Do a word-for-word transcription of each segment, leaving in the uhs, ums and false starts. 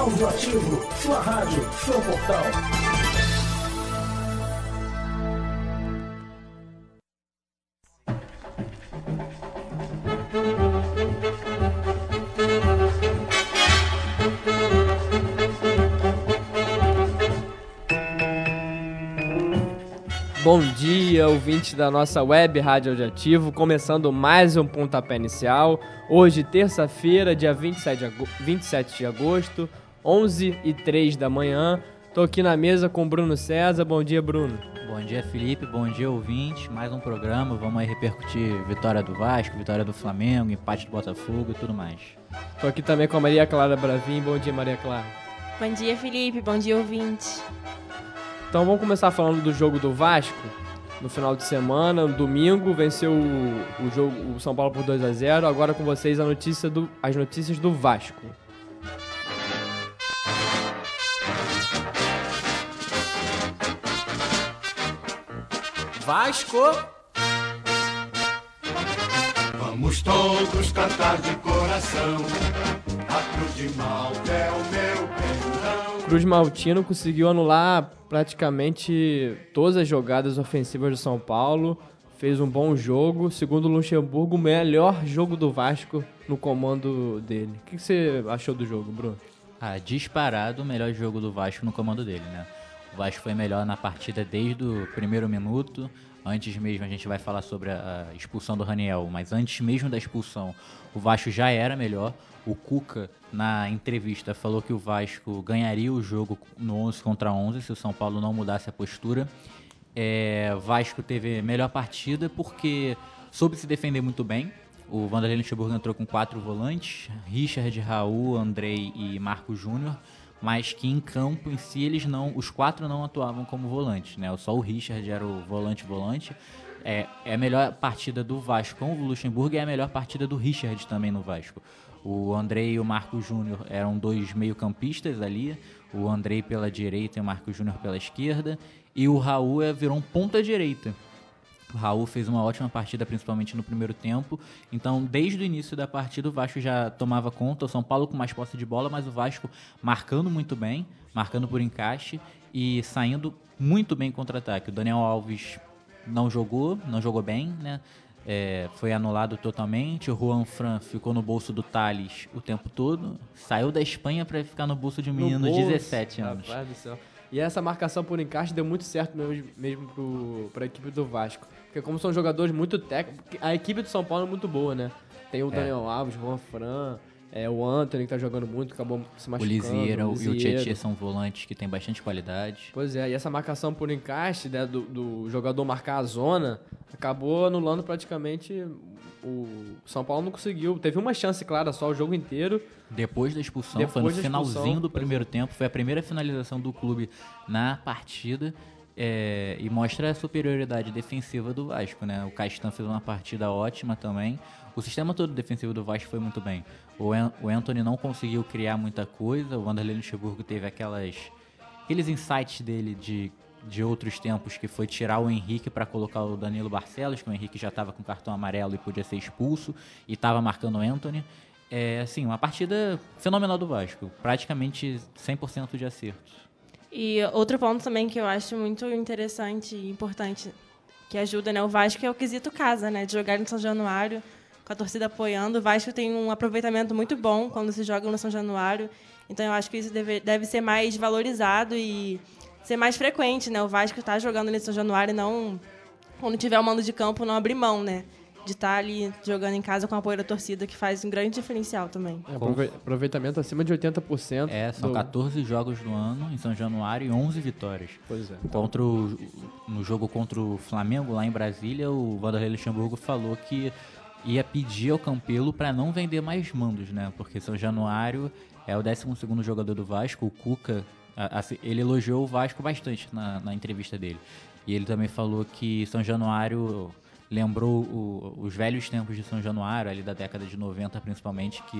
Audioativo, sua rádio, seu portal. Bom dia, ouvintes da nossa web Rádio Audioativo, começando mais um Pontapé Inicial. Hoje, terça-feira, dia vinte e sete de agosto, onze e três da manhã. Tô aqui na mesa com o Bruno César. Bom dia, Bruno. Bom dia, Felipe. Bom dia, ouvintes. Mais um programa. Vamos aí repercutir vitória do Vasco, vitória do Flamengo, empate do Botafogo e tudo mais. Tô aqui também com a Maria Clara Bravin. Bom dia, Maria Clara. Bom dia, Felipe. Bom dia, ouvintes. Então vamos começar falando do jogo do Vasco. No final de semana, no domingo, venceu o, o, jogo, o São Paulo por dois a zero. Agora com vocês a notícia do, as notícias do Vasco. Vasco! Vamos todos cantar de coração, a cruz de Malta é o meu perdão. Cruz Maltino conseguiu anular praticamente todas as jogadas ofensivas do São Paulo, fez um bom jogo, segundo o Luxemburgo, o melhor jogo do Vasco no comando dele. O que você achou do jogo, Bruno? Ah, disparado o melhor jogo do Vasco no comando dele, né? O Vasco foi melhor na partida desde o primeiro minuto. Antes mesmo, a gente vai falar sobre a expulsão do Raniel, mas antes mesmo da expulsão, o Vasco já era melhor. O Cuca, na entrevista, falou que o Vasco ganharia o jogo no onze contra onze se o São Paulo não mudasse a postura. É, o Vasco teve melhor partida porque soube se defender muito bem. O Vanderlei Luxemburgo entrou com quatro volantes, Richard, Raul, Andrei e Marco Júnior, mas que em campo em si eles não, os quatro não atuavam como volantes, né? Só o Richard era o volante-volante. É, é a melhor partida do Vasco com o Luxemburgo e é a melhor partida do Richard também no Vasco. O Andrei e o Marco Júnior eram dois meio-campistas ali, o Andrei pela direita e o Marco Júnior pela esquerda, e o Raul virou um ponta-direita. O Raul fez uma ótima partida, principalmente no primeiro tempo. Então, desde o início da partida, o Vasco já tomava conta. O São Paulo com mais posse de bola, mas o Vasco marcando muito bem, marcando por encaixe e saindo muito bem contra-ataque. O Daniel Alves não jogou, não jogou bem, né? É, foi anulado totalmente. O Juan Fran ficou no bolso do Tales o tempo todo. Saiu da Espanha para ficar no bolso de um menino de dezessete anos. Rapaz do céu. E essa marcação por encaixe deu muito certo mesmo, mesmo para a equipe do Vasco. Porque como são jogadores muito técnicos, a equipe do São Paulo é muito boa, né? Tem o Daniel é. Alves, o Juan Fran, é, o Antony que tá jogando muito, acabou se machucando. O Lisieira e o Tietchan são volantes que têm bastante qualidade. Pois é, e essa marcação por encaixe, né, do, do jogador marcar a zona, acabou anulando praticamente. O São Paulo não conseguiu. Teve uma chance clara só o jogo inteiro. Depois da expulsão, Depois foi no da finalzinho expulsão, do primeiro tempo. Foi a primeira finalização do clube na partida. É, e mostra a superioridade defensiva do Vasco, né? O Castan fez uma partida ótima também. O sistema todo defensivo do Vasco foi muito bem. O, An- o Antony não conseguiu criar muita coisa. O Vanderlei Luxemburgo teve aquelas, aqueles insights dele de, de outros tempos, que foi tirar o Henrique para colocar o Danilo Barcelos, que o Henrique já estava com cartão amarelo e podia ser expulso, e estava marcando o Antony. É, assim, uma partida fenomenal do Vasco. Praticamente cem por cento de acertos. E outro ponto também que eu acho muito interessante e importante, que ajuda, né, o Vasco, é o quesito casa, né, de jogar no São Januário, com a torcida apoiando. O Vasco tem um aproveitamento muito bom quando se joga no São Januário, então eu acho que isso deve, deve ser mais valorizado e ser mais frequente, né, o Vasco tá jogando no São Januário e não, quando tiver o mando de campo, não abrir mão, né, de estar ali jogando em casa com o apoio da torcida, que faz um grande diferencial também. É, aproveitamento acima de oitenta por cento. É, são do... catorze jogos no ano em São Januário e onze vitórias. Pois é. Contra o, no jogo contra o Flamengo, lá em Brasília, o Vanderlei Luxemburgo falou que ia pedir ao Campelo para não vender mais mandos, né? Porque São Januário é o décimo segundo jogador do Vasco. O Cuca, a, a, ele elogiou o Vasco bastante na, na entrevista dele. E ele também falou que São Januário lembrou o, os velhos tempos de São Januário, ali da década de noventa principalmente, que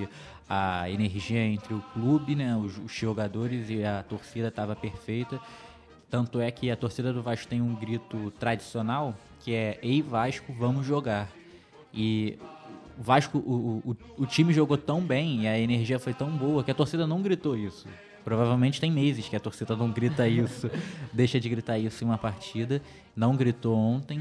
a energia entre o clube, né, os, os jogadores e a torcida estava perfeita. Tanto é que a torcida do Vasco tem um grito tradicional, que é "Ei Vasco, vamos jogar". E o Vasco, o, o, o time jogou tão bem e a energia foi tão boa que a torcida não gritou isso. Provavelmente tem meses que a torcida não grita isso, deixa de gritar isso em uma partida. Não gritou ontem.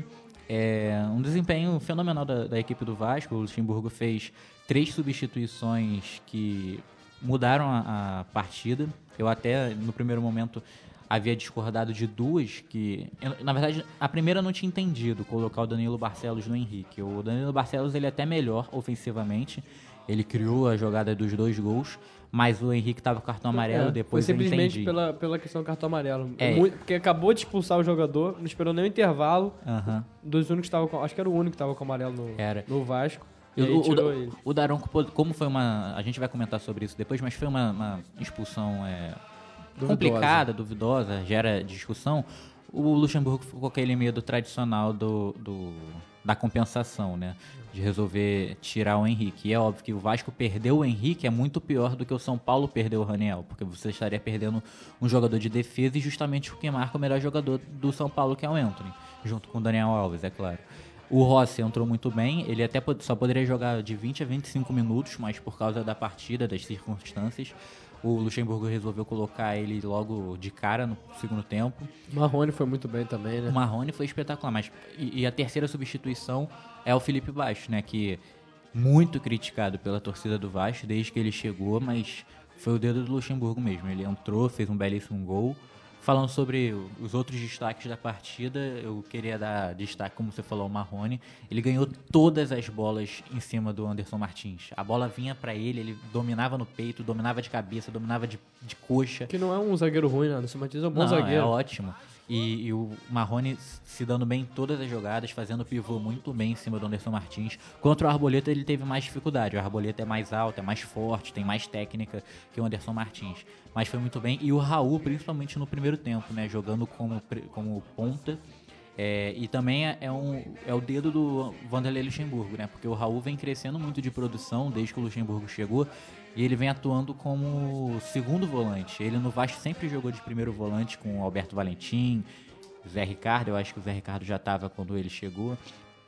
É um desempenho fenomenal da, da equipe do Vasco. O Luxemburgo fez três substituições que mudaram a, a partida. Eu até, no primeiro momento, havia discordado de duas que... Eu, na verdade, a primeira eu não tinha entendido, colocar o Danilo Barcelos no Henrique. O Danilo Barcelos ele é até melhor ofensivamente. Ele criou a jogada dos dois gols, mas o Henrique estava com cartão amarelo, É, depois foi eu simplesmente entendi. pela, pela questão do cartão amarelo. É. Muito- porque acabou de expulsar o jogador, não esperou nem o intervalo. Aham. Dos únicos que estavam com, acho que era o único que estava com amarelo no, Era. no Vasco. E O, aí o, tirou o, ele. o Daronco, pô, como foi uma... A gente vai comentar sobre isso depois, mas foi uma, uma expulsão é, Duvidosa. complicada, duvidosa, gera discussão. O Luxemburgo ficou com aquele medo tradicional do, do, da compensação, né? De resolver tirar o Henrique. E é óbvio que o Vasco perdeu o Henrique é muito pior do que o São Paulo perdeu o Raniel, porque você estaria perdendo um jogador de defesa e justamente o que marca o melhor jogador do São Paulo, que é o Antony, junto com o Daniel Alves, é claro. O Rossi entrou muito bem, ele até pod- só poderia jogar de vinte a vinte e cinco minutos, mas por causa da partida, das circunstâncias, o Luxemburgo resolveu colocar ele logo de cara no segundo tempo. O Marrone foi muito bem também, né? O Marrone foi espetacular, mas e, e a terceira substituição é o Felipe Baixo, né, que muito criticado pela torcida do Vasco desde que ele chegou, mas foi o dedo do Luxemburgo mesmo. Ele entrou, fez um belíssimo gol. Falando sobre os outros destaques da partida, eu queria dar destaque, como você falou, ao Marrone. Ele ganhou todas as bolas em cima do Anderson Martins. A bola vinha pra ele, ele dominava no peito, dominava de cabeça, dominava de, de coxa. Que não é um zagueiro ruim, não. O Martins é um bom Não, zagueiro. é ótimo. E, e o Marrone se dando bem em todas as jogadas, fazendo pivô muito bem em cima do Anderson Martins. Contra o Arboleta ele teve mais dificuldade. O Arboleta é mais alto, é mais forte, tem mais técnica que o Anderson Martins. Mas foi muito bem. E o Raul, principalmente no primeiro tempo, né, jogando como, como ponta. É, e também é, é um, é o dedo do Vanderlei Luxemburgo, né? Porque o Raul vem crescendo muito de produção desde que o Luxemburgo chegou. E ele vem atuando como segundo volante. Ele no Vasco sempre jogou de primeiro volante com o Alberto Valentim, o Zé Ricardo. Eu acho que o Zé Ricardo já estava quando ele chegou.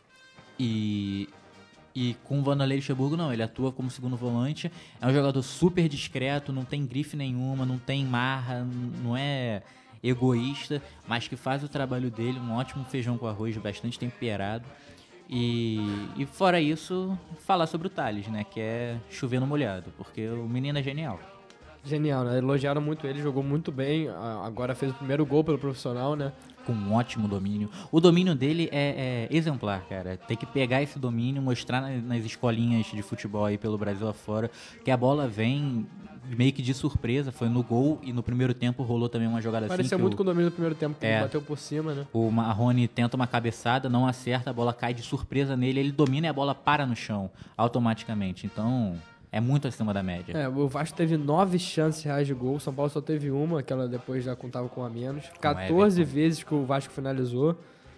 E, e com o Vanderlei Luxemburgo não, ele atua como segundo volante. É um jogador super discreto, não tem grife nenhuma, não tem marra, não é egoísta, mas que faz o trabalho dele, um ótimo feijão com arroz bastante temperado. E, e fora isso, falar sobre o Thales, né? Que é chover no molhado, porque o menino é genial. Genial, né? Elogiaram muito ele, jogou muito bem. a- Agora fez o primeiro gol pelo profissional, né? Com um ótimo domínio. O domínio dele é, é exemplar, cara. Tem que pegar esse domínio, mostrar na- nas escolinhas de futebol aí pelo Brasil afora, que a bola vem meio que de surpresa. Foi no gol e no primeiro tempo rolou também uma jogada Pareceu assim. muito que com o domínio do primeiro tempo, que É. ele bateu por cima, né? o, o Marrone tenta uma cabeçada, não acerta, a bola cai de surpresa nele, ele domina e a bola para no chão automaticamente. Então, é muito acima da média. É, o Vasco teve nove chances reais de gol, o São Paulo só teve uma, aquela depois já contava com a menos. quatorze Everton. vezes que o Vasco finalizou.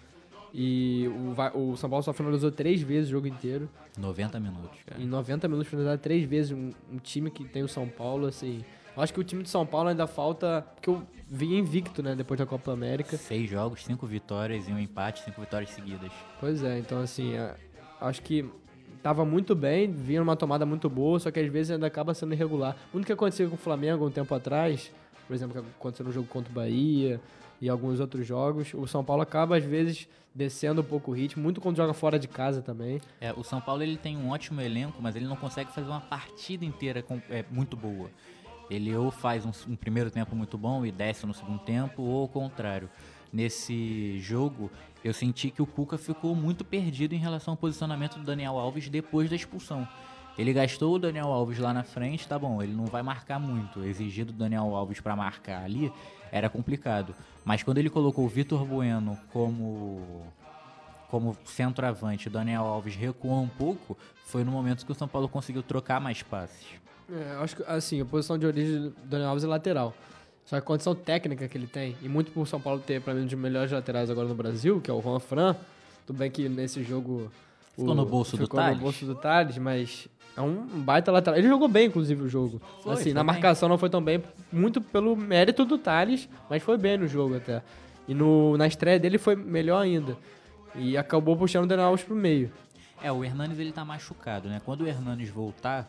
E o, Va- o São Paulo só finalizou três vezes o jogo inteiro. noventa minutos, cara. Em noventa minutos finalizaram três vezes um, um time que tem o São Paulo, assim. Eu acho que o time de São Paulo ainda falta. Porque eu vinha invicto, né? Depois da Copa América. Seis jogos, cinco vitórias e um empate, cinco vitórias seguidas. Pois é, então assim, é, acho que tava muito bem, vinha numa tomada muito boa, só que às vezes ainda acaba sendo irregular. Muito que aconteceu com o Flamengo um tempo atrás, por exemplo, que aconteceu no jogo contra o Bahia e alguns outros jogos, o São Paulo acaba às vezes descendo um pouco o ritmo, muito quando joga fora de casa também. É, o São Paulo ele tem um ótimo elenco, mas ele não consegue fazer uma partida inteira com- é, muito boa. Ele ou faz um, um primeiro tempo muito bom e desce no segundo tempo, ou ao contrário. Nesse jogo, eu senti que o Cuca ficou muito perdido em relação ao posicionamento do Daniel Alves depois da expulsão. Ele gastou o Daniel Alves lá na frente, tá bom, ele não vai marcar muito. Exigir do Daniel Alves para marcar ali era complicado. Mas quando ele colocou o Vitor Bueno como, como centroavante, o Daniel Alves recuou um pouco, foi no momento que o São Paulo conseguiu trocar mais passes. É, eu acho que, assim, a posição de origem do Daniel Alves é lateral. Só que a condição técnica que ele tem, e muito por São Paulo ter, pra mim, um dos melhores laterais agora no Brasil, que é o Juan Fran, tudo bem que nesse jogo... Ficou no bolso do ficou Tales. no bolso do Tales, mas é um baita lateral. Ele jogou bem, inclusive, o jogo. Foi, assim, foi na bem. marcação não foi tão bem, muito pelo mérito do Tales, mas foi bem no jogo até. E no, na estreia dele foi melhor ainda. E acabou puxando o Daniel Alves pro meio. É, o Hernanes ele tá machucado, né? Quando o Hernanes voltar,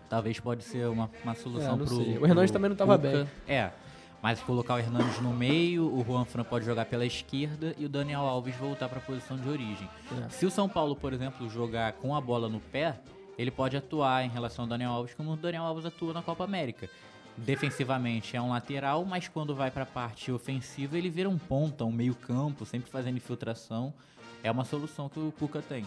talvez pode ser uma, uma solução É, não pro, sei. O Hernandes pro também não tava Cuca. bem. É, mas colocar o Hernandes no meio, o Juan Fran pode jogar pela esquerda e o Daniel Alves voltar para a posição de origem. É. Se o São Paulo, por exemplo, jogar com a bola no pé, ele pode atuar em relação ao Daniel Alves como o Daniel Alves atua na Copa América. Defensivamente é um lateral, mas quando vai para a parte ofensiva ele vira um ponta, um meio campo, sempre fazendo infiltração. É uma solução que o Cuca tem.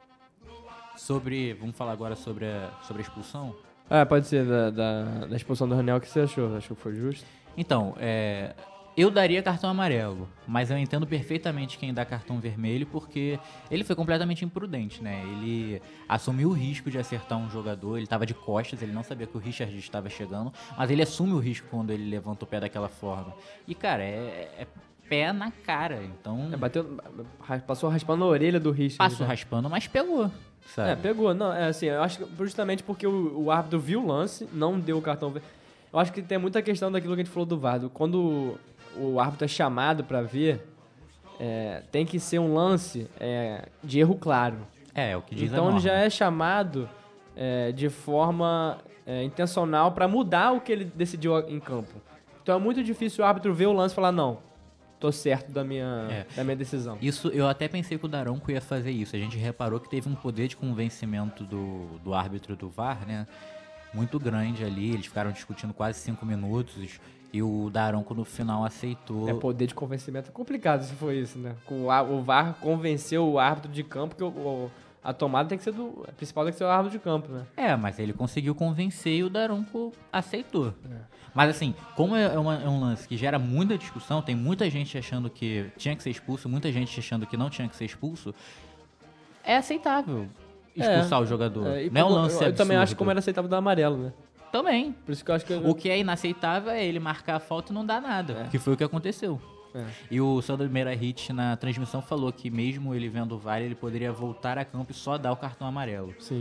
Sobre, vamos falar agora sobre a, sobre a expulsão? Ah, pode ser da, da, da expulsão do Raniel. O que você achou? Achou que foi justo? Então, é, eu daria cartão amarelo, mas eu entendo perfeitamente quem dá cartão vermelho, porque ele foi completamente imprudente, né? Ele assumiu o risco de acertar um jogador, ele estava de costas, ele não sabia que o Richard estava chegando, mas ele assume o risco quando ele levanta o pé daquela forma. E, cara, é, é pé na cara, então... É, bateu, passou raspando a orelha do Richard. Passou né? raspando, mas pegou, sabe? É, pegou. Não, é assim, eu acho que justamente porque o, o árbitro viu o lance, não deu o cartão vermelho. Eu acho que tem muita questão daquilo que a gente falou do V A R. Quando o, o árbitro é chamado pra ver, é, tem que ser um lance é, de erro claro. É, é o que diz a Então ele norma. já é chamado é, de forma é, intencional pra mudar o que ele decidiu em campo. Então é muito difícil o árbitro ver o lance e falar, não, tô certo da minha, É. da minha decisão. Isso, eu até pensei que o Daronco ia fazer isso. A gente reparou que teve um poder de convencimento do, do árbitro do V A R, né? Muito grande ali. Eles ficaram discutindo quase cinco minutos e o Daronco no final aceitou. É, poder de convencimento é complicado se for isso, né? O, á- o V A R convenceu o árbitro de campo que o, o- a tomada tem que ser do... A principal tem que ser o árbitro de campo, né? É, mas ele conseguiu convencer e o Daronco aceitou. Mas assim, como é, uma- é um lance que gera muita discussão, tem muita gente achando que tinha que ser expulso, muita gente achando que não tinha que ser expulso, é aceitável expulsar É, o jogador. É, e não é um como- lance eu, eu também acho absurdo. como era aceitável dar amarelo, né? Também. Por isso que eu acho que... O que é inaceitável é ele marcar a falta e não dar nada, É. que foi o que aconteceu. É. E o Sandro Meirahit na transmissão falou que mesmo ele vendo o V A R, ele poderia voltar a campo e só dar o cartão amarelo. Sim.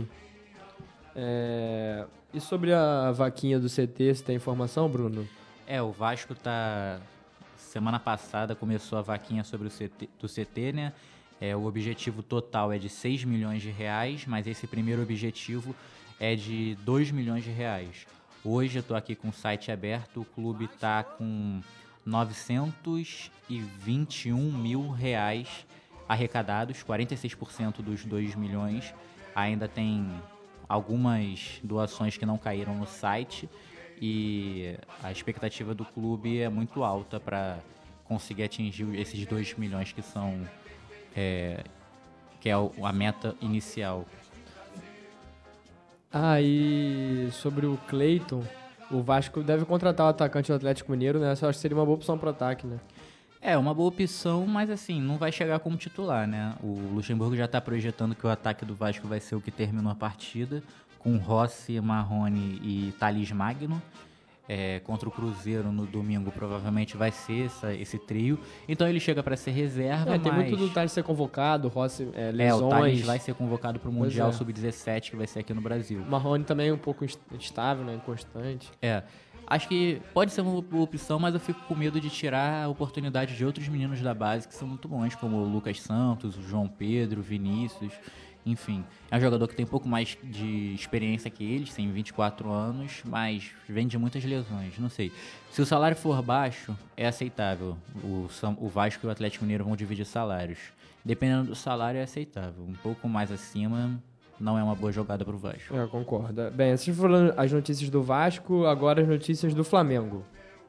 É, E sobre a vaquinha do C T, você tem informação, Bruno? É, o Vasco tá... Semana passada começou a vaquinha sobre o C T, do C T, né? É, o objetivo total é de seis milhões de reais, mas esse primeiro objetivo é de dois milhões de reais. Hoje eu tô aqui com o site aberto, o clube tá com novecentos e vinte e um mil reais arrecadados, quarenta e seis por cento dos dois milhões. Ainda tem algumas doações que não caíram no site e a expectativa do clube é muito alta para conseguir atingir esses dois milhões que são é, que é o- a meta inicial. Ah, e sobre o Cleiton, o Vasco deve contratar o atacante do Atlético Mineiro, né? Eu acho que seria uma boa opção pro ataque, né? É, uma boa opção, mas assim, não vai chegar como titular, né? O Luxemburgo já tá projetando que o ataque do Vasco vai ser o que terminou a partida, com Rossi, Marrone e Thales Magno. É, contra o Cruzeiro no domingo provavelmente vai ser essa, esse trio. Então ele chega para ser reserva, É, tem mas... muito do Thales ser convocado, Rossi, é, É, lesões. o Thales vai ser convocado para o Pois Mundial é. sub dezessete, que vai ser aqui no Brasil. Marrone também é um pouco inst- instável, né? Inconstante. É, acho que pode ser uma boa opção, mas eu fico com medo de tirar a oportunidade de outros meninos da base que são muito bons, como o Lucas Santos, o João Pedro, o Vinícius, enfim. É um jogador que tem um pouco mais de experiência que eles, tem vinte e quatro anos, mas vem de muitas lesões, não sei. Se o salário for baixo, é aceitável. O, São- o Vasco e o Atlético Mineiro vão dividir salários. Dependendo do salário, é aceitável. Um pouco mais acima, não é uma boa jogada pro Vasco. É, eu concordo. Bem, vocês foram as notícias do Vasco, agora as notícias do Flamengo.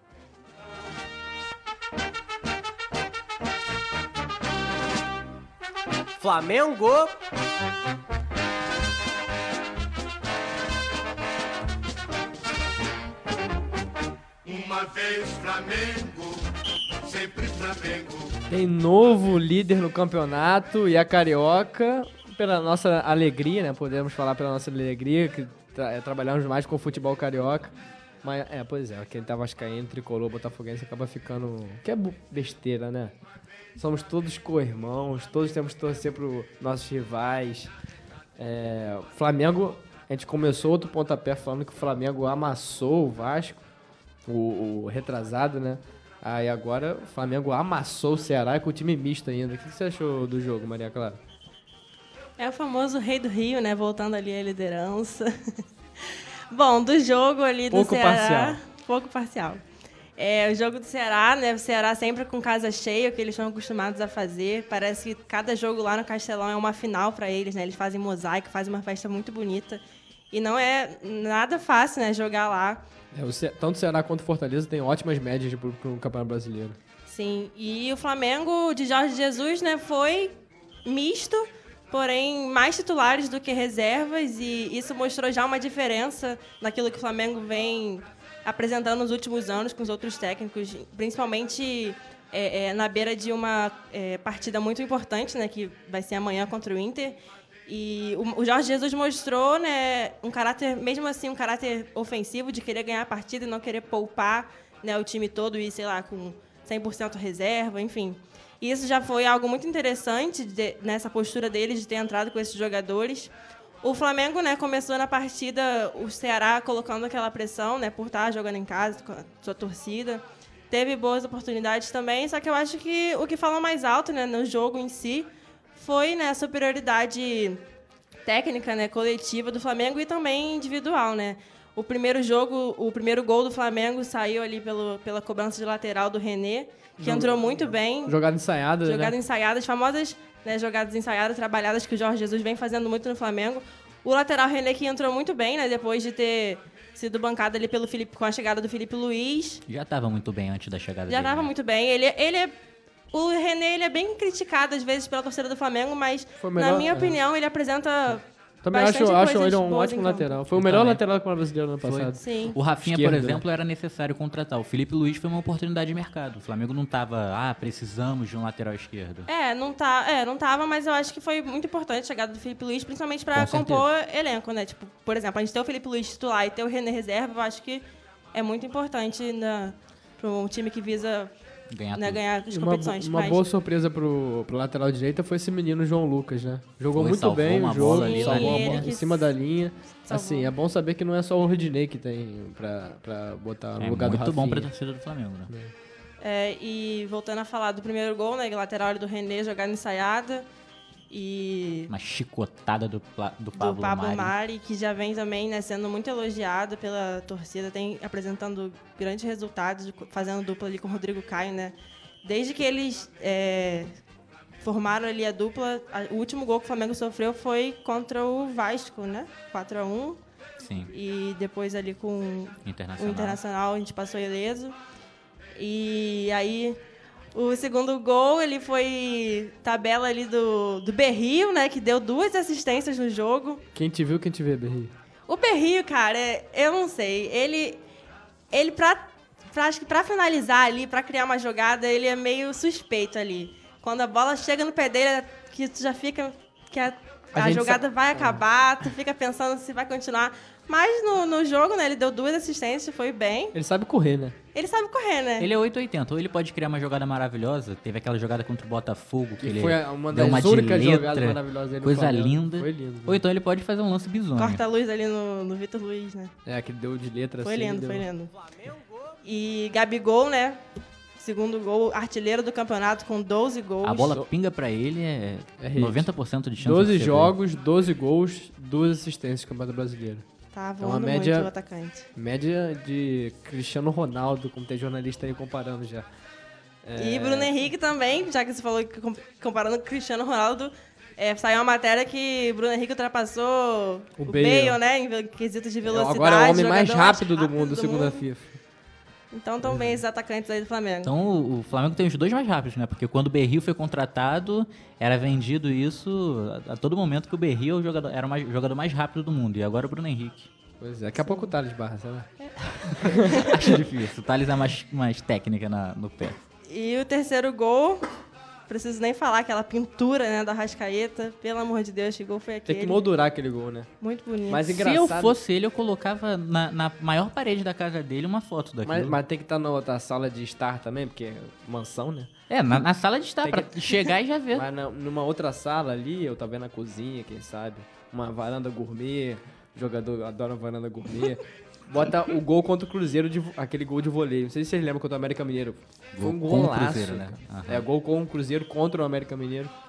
Flamengo. Uma vez Flamengo, sempre Flamengo. Tem novo líder no campeonato e a Carioca, pela nossa alegria, né? Podemos falar pela nossa alegria, que tra é, trabalhamos mais com o futebol carioca. Mas, é, pois é, quem tá vascaíno, tricolor, botafoguense acaba ficando... Que é bu- besteira, né? Somos todos co-irmãos, todos temos que torcer pro nossos rivais. É, Flamengo, a gente começou outro pontapé falando que o Flamengo amassou o Vasco, o, o retrasado, né? Aí agora o Flamengo amassou o Ceará com o time misto ainda. O que você achou do jogo, Maria Clara? É o famoso rei do Rio, né? Voltando ali à liderança. Bom, do jogo ali do Pouco Ceará... parcial. Pouco parcial. É, o jogo do Ceará, né? O Ceará sempre com casa cheia, o que eles estão acostumados a fazer. Parece que cada jogo lá no Castelão é uma final para eles, né? Eles fazem mosaico, fazem uma festa muito bonita. E não é nada fácil, né? Jogar lá. É, o Ce... Tanto o Ceará quanto o Fortaleza tem ótimas médias pro, pro Campeonato Brasileiro. Sim, e o Flamengo de Jorge Jesus, né, foi misto, porém mais titulares do que reservas, e isso mostrou já uma diferença naquilo que o Flamengo vem apresentando nos últimos anos com os outros técnicos, principalmente é, é, na beira de uma é, partida muito importante, né, que vai ser amanhã contra o Inter. E o, o Jorge Jesus mostrou, né, um caráter, mesmo assim, um caráter ofensivo de querer ganhar a partida e não querer poupar, né, o time todo e, sei lá, com cem por cento reserva, enfim. E isso já foi algo muito interessante de, nessa postura dele de ter entrado com esses jogadores. O Flamengo, né, começou na partida, o Ceará colocando aquela pressão, né, por estar jogando em casa com a sua torcida. Teve boas oportunidades também, só que eu acho que o que falou mais alto, né, no jogo em si foi, né, a superioridade técnica, né, coletiva do Flamengo e também individual, né. O primeiro jogo, o primeiro gol do Flamengo saiu ali pelo, pela cobrança de lateral do René, que entrou muito bem. Jogada ensaiada, Jogada né? ensaiada, as famosas, né, jogadas ensaiadas, trabalhadas que o Jorge Jesus vem fazendo muito no Flamengo. O lateral René que entrou muito bem, né, depois de ter sido bancado ali pelo Felipe, com a chegada do Felipe Luiz. Já estava muito bem antes da chegada Já dele. estava né? muito bem. Ele, ele é, o René ele é bem criticado às vezes pela torcida do Flamengo, mas Foi o melhor, na minha é. opinião ele apresenta Também acho, bastante acho coisas ele um boas ótimo em campo. lateral. Foi o Eu melhor também. lateral do Campeonato Brasileiro no ano Foi. passado. Sim. O Rafinha, Esquerdo, por exemplo, era necessário contratar. O Felipe Luiz foi uma oportunidade de mercado. O Flamengo não estava, ah, precisamos de um lateral esquerdo. É, não tá, é, não tava, mas eu acho que foi muito importante a chegada do Felipe Luiz, principalmente para Com compor elenco, né? Tipo, por exemplo, a gente ter o Felipe Luiz titular e ter o René reserva, eu acho que é muito importante para um time que visa Ganhar né, tudo. ganhar as Uma, competições. uma mas- boa surpresa pro, pro lateral direita foi esse menino João Lucas, né? Jogou Foi, muito salvou bem uma o jogo, bola ali, salvou né? a bola Ele que em cima da linha. salvou. Assim, é bom saber que não é só o Rodinei que tem pra, pra botar no É lugar do muito Rafinha. bom pra torcida do Flamengo, né? É, e voltando a falar do primeiro gol, né? Lateral do René, jogada ensaiada. E Uma chicotada do, Pla- do do Pablo, Pablo Mari. Mari, que já vem também né, sendo muito elogiado pela torcida, tem apresentando grandes resultados, fazendo dupla ali com o Rodrigo Caio, né? Desde que eles é, formaram ali a dupla, a- o último gol que o Flamengo sofreu foi contra o Vasco, né? quatro a um. Sim, E depois ali com Internacional. o Internacional a gente passou ileso. E aí o segundo gol, ele foi tabela ali do, do Berrio, né? Que deu duas assistências no jogo. Quem te viu, quem te vê, Berri. O Berrio, cara, é- eu não sei. Ele, ele pra, pra, acho que pra finalizar ali, pra criar uma jogada, ele é meio suspeito ali. Quando a bola chega no pé dele, que tu já fica... Que a, A a gente jogada sa- vai acabar, tu fica pensando se vai continuar. Mas no, no jogo, né, ele deu duas assistências, foi bem. Ele sabe correr, né? Ele sabe correr, né? Ele é oito oitenta, ou ele pode criar uma jogada maravilhosa. Teve aquela jogada contra o Botafogo, que, Que ele foi uma deu das uma de únicas letra, jogadas maravilhosas dele no coisa Flamengo. linda. Foi lindo. Ou então ele pode fazer um lance bizonho. Corta a luz ali no, no Vitor Luiz, né? É, que deu de letra Foi assim. lindo, deu... foi lindo. E Gabigol, né? Segundo gol, artilheiro do campeonato com doze gols. A bola pinga pra ele, é, É hit. noventa por cento de chance doze de ser jogos, doze gols, duas assistências no Campeonato Brasileiro. Tá É uma voando média- muito o atacante. Média de Cristiano Ronaldo, como tem jornalista aí comparando já. É, E Bruno Henrique também, já que você falou que com- comparando com o Cristiano Ronaldo, é, saiu uma matéria que Bruno Henrique ultrapassou O o Bale. Bale, né? Em quesitos de velocidade. Agora é o homem mais jogador rápido do mundo, do segundo a mundo. FIFA. Então também esses atacantes aí do Flamengo. Então o, o Flamengo tem os dois mais rápidos, né? Porque quando o Berrio foi contratado, era vendido isso a, a todo momento que o Berrio é o jogador- era o mais- jogador mais rápido do mundo. E agora o Bruno Henrique. Pois é, daqui a pouco o Thales Barra, sabe? Acho difícil. O Thales é mais, mais técnica na- no pé. E o terceiro gol, preciso nem falar, aquela pintura, né, da Arrascaeta. Pelo amor de Deus, que gol foi Tem aquele. que moldurar aquele gol, né? Muito bonito. Mas Se engraçado. eu fosse ele, eu colocava na, na maior parede da casa dele uma foto daquilo. Mas, mas tem que estar na outra sala de estar também, porque é mansão, né? É, na, na sala de estar, Tem pra que- chegar e já ver. Mas na- numa outra sala ali, eu tava vendo a cozinha, quem sabe? Uma varanda gourmet, jogador adora varanda gourmet. Bota o gol contra o Cruzeiro, de, vo- aquele gol de voleio. Não sei se vocês lembram contra o América Mineiro. Foi um Gol com o golaço. Cruzeiro, né? cara. Aham. É, gol com o Cruzeiro contra o América Mineiro.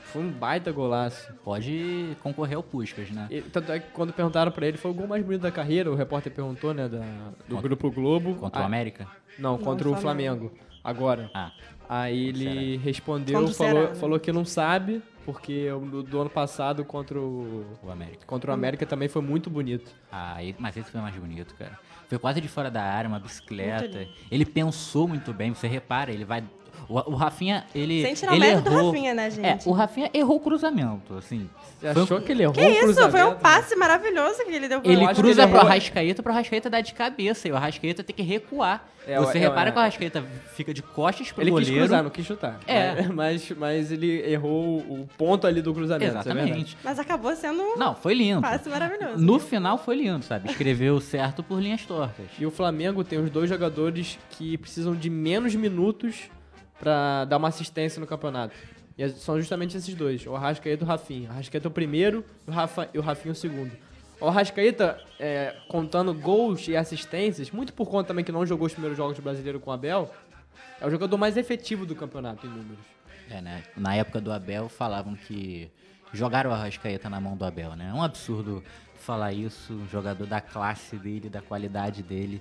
Foi um baita golaço. Pode concorrer ao Puskás, né? E, tanto é que quando perguntaram pra ele, foi o gol mais bonito da carreira, o repórter perguntou, né, da, do Contra- Grupo Globo. Contra o Ah, América? Não, contra Não, o Flamengo. Agora. Ah, Aí Contra o ele respondeu, Contra o falou, Ceará, né? falou que não sabe, porque o do, do ano passado contra o, o América. contra o América também foi muito bonito. Ah, e- mas esse foi mais bonito, cara. Foi quase de fora da área, uma Muito bicicleta. lindo. Ele pensou muito bem, você repara, ele vai... O, o Rafinha, ele Sem tirar o ele mérito do errou... Rafinha, né, gente? É, o Rafinha errou o cruzamento, assim. Você Foi um- achou que ele errou Que o isso? cruzamento? Foi um passe maravilhoso que ele deu pro Ele acho que cruza ele pro errou. Arrascaeta, pro Arrascaeta dar de cabeça, e o Arrascaeta tem que recuar. É, Você é, repara é. que o Arrascaeta fica de costas pro Ele quis goleiro. cruzar, não quis chutar. É. Mas, mas ele errou o ponto ali do cruzamento. isso é verdade. Exatamente. Mas acabou sendo um Não, foi lindo. passe maravilhoso. No final foi lindo, sabe? Escreveu certo por linhas tortas. E o Flamengo tem os dois jogadores que precisam de menos minutos pra dar uma assistência no campeonato. E é- são justamente esses dois, o Arrascaeta e o Rafinha. O Arrascaeta é o primeiro e o, Rafa, e o Rafinha é o segundo. O Arrascaeta, é, contando gols e assistências, muito por conta também que não jogou os primeiros jogos do Brasileiro com o Abel, é o jogador mais efetivo do campeonato em números. É, né? Na época do Abel falavam que jogaram o Arrascaeta na mão do Abel, né? É um absurdo falar isso, um jogador da classe dele, da qualidade dele,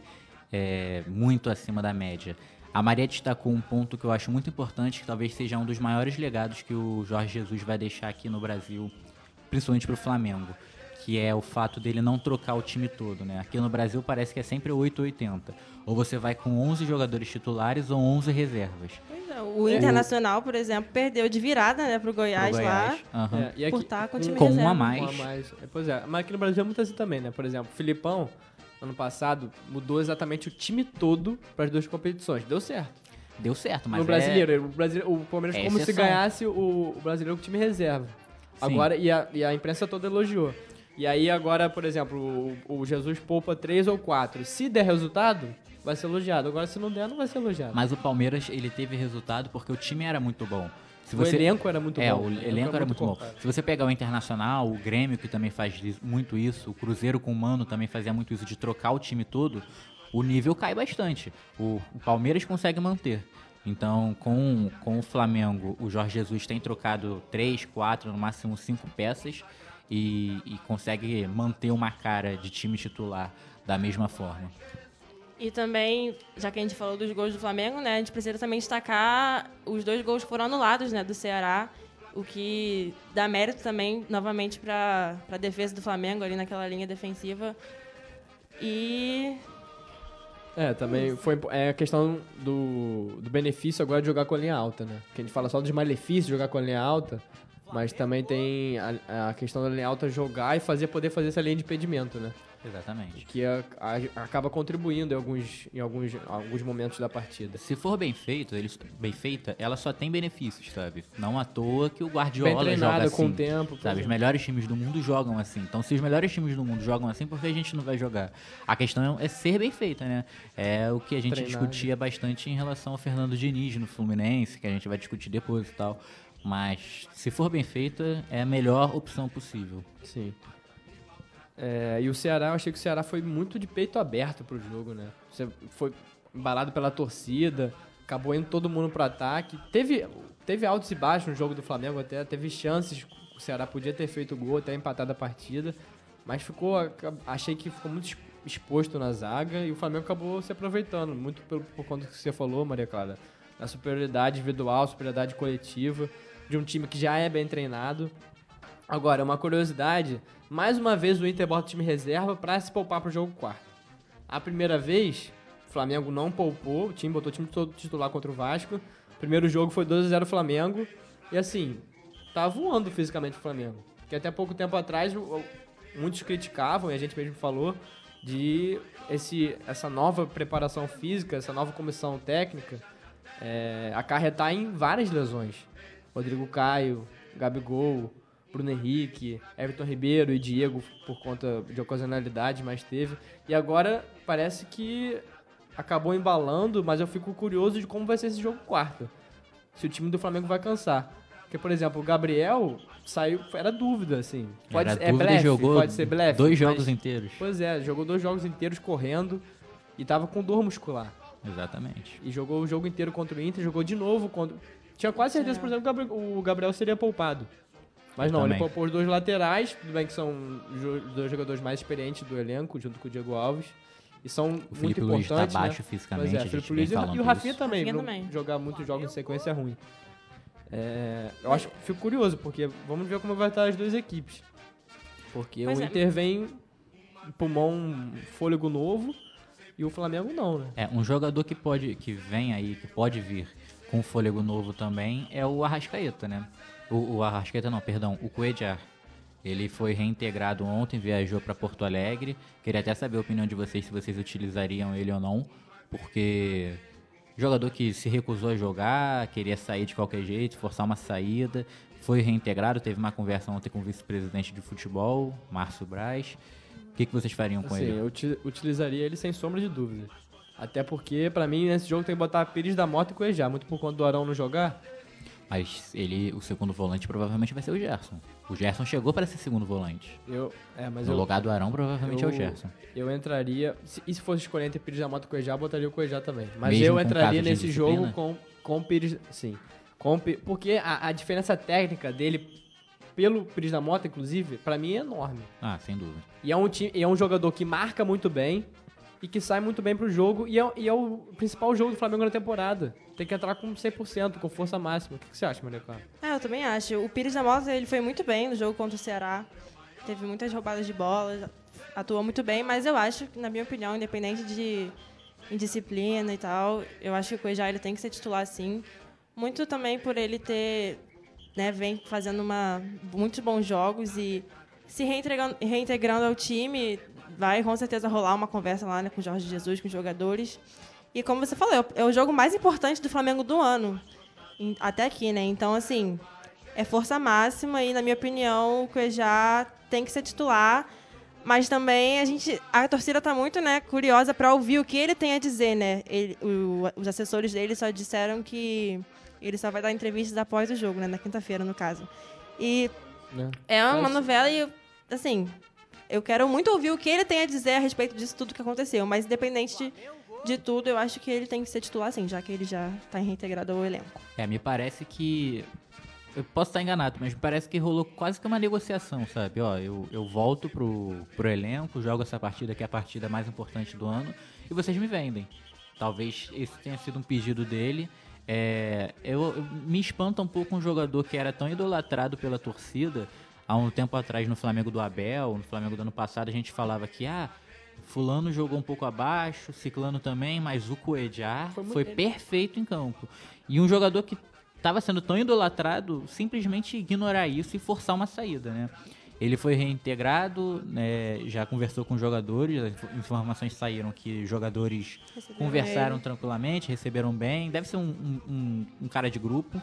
é muito acima da média. A Maria destacou um ponto que eu acho muito importante, que talvez seja um dos maiores legados que o Jorge Jesus vai deixar aqui no Brasil, principalmente pro Flamengo, que é o fato dele não trocar o time todo, né? Aqui no Brasil parece que é sempre oito ou oitenta. Ou você vai com onze jogadores titulares ou onze reservas. Pois é, o Internacional, por exemplo, perdeu de virada, né, pro Goiás, Pro Goiás. lá. Aham. É, e Por aqui- estar com o time com um reserva. a mais. Um a mais. É, pois é, mas aqui no Brasil é muito assim também, né? Por exemplo, o Filipão, ano passado, mudou exatamente o time todo para as duas competições. Deu certo. Deu certo, mas no é- brasileiro, o, brasileiro, o Palmeiras é como se exceção. ganhasse o, o brasileiro com time reserva. Agora, e a, e a imprensa toda elogiou. E aí agora, por exemplo, o, o Jesus poupa três ou quatro. Se der resultado, vai ser elogiado. Agora, se não der, não vai ser elogiado. Mas o Palmeiras, ele teve resultado porque o time era muito bom. Se o você... elenco era muito é, bom. o elenco era muito bom. Se você pegar o Internacional, o Grêmio, que também faz li- muito isso, o Cruzeiro com o Mano também fazia muito isso, de trocar o time todo, o nível cai bastante. O, o Palmeiras consegue manter. Então, com, com o Flamengo, o Jorge Jesus tem trocado três, quatro, no máximo cinco peças e, e consegue manter uma cara de time titular da mesma forma. E também, já que a gente falou dos gols do Flamengo, né, a gente precisa também destacar os dois gols que foram anulados, né, do Ceará, o que dá mérito também, novamente, para a defesa do Flamengo ali naquela linha defensiva. E É, também foi é a questão do, do benefício agora de jogar com a linha alta, né? Que a gente fala só dos malefícios de jogar com a linha alta, mas também tem a, a questão da linha alta jogar e fazer, poder fazer essa linha de impedimento, né? Exatamente. Que a- a- acaba contribuindo em alguns, em alguns, alguns momentos da partida. Se for bem feito, ele, bem feita, ela só tem benefícios, sabe? Não à toa que o Bem Guardiola treinada joga assim. com o tempo. por Sabe, os exemplo. melhores times do mundo jogam assim. Então, se os melhores times do mundo jogam assim, por que a gente não vai jogar? A questão é ser bem feita, né? É o que a gente Treinar, discutia bastante em relação ao Fernando Diniz no Fluminense, que a gente vai discutir depois e tal. Mas, se for bem feita, é a melhor opção possível. Sim. É, e o Ceará, eu achei que o Ceará foi muito de peito aberto pro jogo, né? Você foi embalado pela torcida, acabou indo todo mundo pro ataque. Teve, teve altos e baixos no jogo do Flamengo até, teve chances, o Ceará podia ter feito gol, até empatado a partida, mas ficou, achei que ficou muito exposto na zaga e o Flamengo acabou se aproveitando, muito por, por conta que você falou, Maria Clara, da superioridade individual, superioridade coletiva, de um time que já é bem treinado. Agora, uma curiosidade, mais uma vez o Inter bota o time reserva para se poupar pro jogo quarto. A primeira vez, o Flamengo não poupou, o time botou o time todo titular contra o Vasco. O primeiro jogo foi dois a zero Flamengo. E assim, tá voando fisicamente o Flamengo. Porque até pouco tempo atrás, o- o- muitos criticavam, e a gente mesmo falou, de esse, essa nova preparação física, essa nova comissão técnica, é, acarretar em várias lesões. Rodrigo Caio, Gabigol, Bruno Henrique, Everton Ribeiro e Diego por conta de ocasionalidade, mas teve. E agora parece que acabou embalando, mas eu fico curioso de como vai ser esse jogo quarto. Se o time do Flamengo vai cansar. Porque, por exemplo, o Gabriel saiu, era dúvida, assim. Pode, Era é dúvida e blefe, jogou pode ser blefe. dois mas- jogos inteiros. Pois é, jogou dois jogos inteiros correndo e tava com dor muscular. Exatamente. E jogou o jogo inteiro contra o Inter, jogou de novo contra... tinha quase certeza, por exemplo, que o Gabriel- o Gabriel seria poupado. Mas Eu não, ele também. poupou os dois laterais, tudo bem que são jo- dois jogadores mais experientes do elenco, junto com o Diego Alves. E são O muito Felipe Luiz tá importantes, baixo né? fisicamente, Pois é, a gente Felipe vem Luiz e o- falando e o Rafinha isso. também. Rafinha não- também. Jogar muitos jogos em sequência é ruim. É, eu acho, fico curioso, porque vamos ver como vai estar as duas equipes. Porque Pois o é. Inter vem pulmão, fôlego novo, e o Flamengo não, né? É, um jogador que pode, que vem aí, que pode vir com fôlego novo também é o Arrascaeta, né? O, o Arrascaeta não, perdão, o Cuéllar. Ele foi reintegrado ontem, viajou para Porto Alegre. Queria até saber a opinião de vocês, se vocês utilizariam ele ou não, porque jogador que se recusou a jogar, queria sair de qualquer jeito, forçar uma saída, foi reintegrado, teve uma conversa ontem com o vice-presidente de futebol, Márcio Braz. O que, que vocês fariam com Assim, ele? eu uti- utilizaria ele sem sombra de dúvida. Até porque, pra mim, nesse jogo tem que botar Pires da Mota e Cuejá, muito por conta do Arão não jogar. Mas ele, o segundo volante provavelmente vai ser o Gerson. O Gerson chegou para ser segundo volante. Eu, é, mas No eu, lugar do Arão, provavelmente eu, é o Gerson. Eu entraria. Se, e se fosse escolher entre Pires da Mota e Cuejá, eu botaria o Cuejá também. Mas Mesmo eu com entraria caso de nesse indisciplina? jogo com, com Pires. Sim. Com, Pi- porque a, a diferença técnica dele, pelo Pires da Mota, inclusive, pra mim é enorme. Ah, sem dúvida. E é um, time, e é um jogador que marca muito bem e que sai muito bem pro jogo. E é, e é o principal jogo do Flamengo na temporada. Tem que entrar com cem por cento, com força máxima. O que, que você acha, Maria Clara? É, eu também acho. O Pires da Mota, ele foi muito bem no jogo contra o Ceará. Teve muitas roubadas de bola, atuou muito bem, mas eu acho, na minha opinião, independente de indisciplina e tal, eu acho que o Cuejá ele tem que ser titular sim. Muito também por ele ter, né, vem fazendo uma, muitos bons jogos e se reintegrando, reintegrando ao time, vai com certeza rolar uma conversa lá, né, com o Jorge Jesus, com os jogadores. E como você falou, é o- é o jogo mais importante do Flamengo do ano, em- até aqui, né? Então, assim, é força máxima e, na minha opinião, o Cuejá tem que ser titular. Mas também a gente, a torcida tá muito, né, curiosa para ouvir o que ele tem a dizer, né? Ele, o- os assessores dele só disseram que ele só vai dar entrevistas após o jogo, né, na quinta-feira, no caso. E Né? é uma Mas- novela e, assim, eu quero muito ouvir o que ele tem a dizer a respeito disso tudo que aconteceu. Mas, independente de, de tudo, eu acho que ele tem que ser titular, sim, já que ele já tá reintegrado ao elenco. É, me parece que... Eu posso estar enganado, mas me parece que rolou quase que uma negociação, sabe? Ó, eu, eu volto pro, pro elenco, jogo essa partida que é a partida mais importante do ano, e vocês me vendem. Talvez esse tenha sido um pedido dele. É, eu, eu- me espanta um pouco um jogador que era tão idolatrado pela torcida. Há um tempo atrás, no Flamengo do Abel, no Flamengo do ano passado, a gente falava que, ah, fulano jogou um pouco abaixo, ciclano também, mas o Cuéllar Foi muito foi bem. perfeito em campo. E um jogador que estava sendo tão idolatrado, simplesmente ignorar isso e forçar uma saída, né? Ele foi reintegrado, né, já conversou com os jogadores, as info- informações saíram que jogadores Receberam conversaram ele. tranquilamente, receberam bem, deve ser um, um- um- um cara de grupo,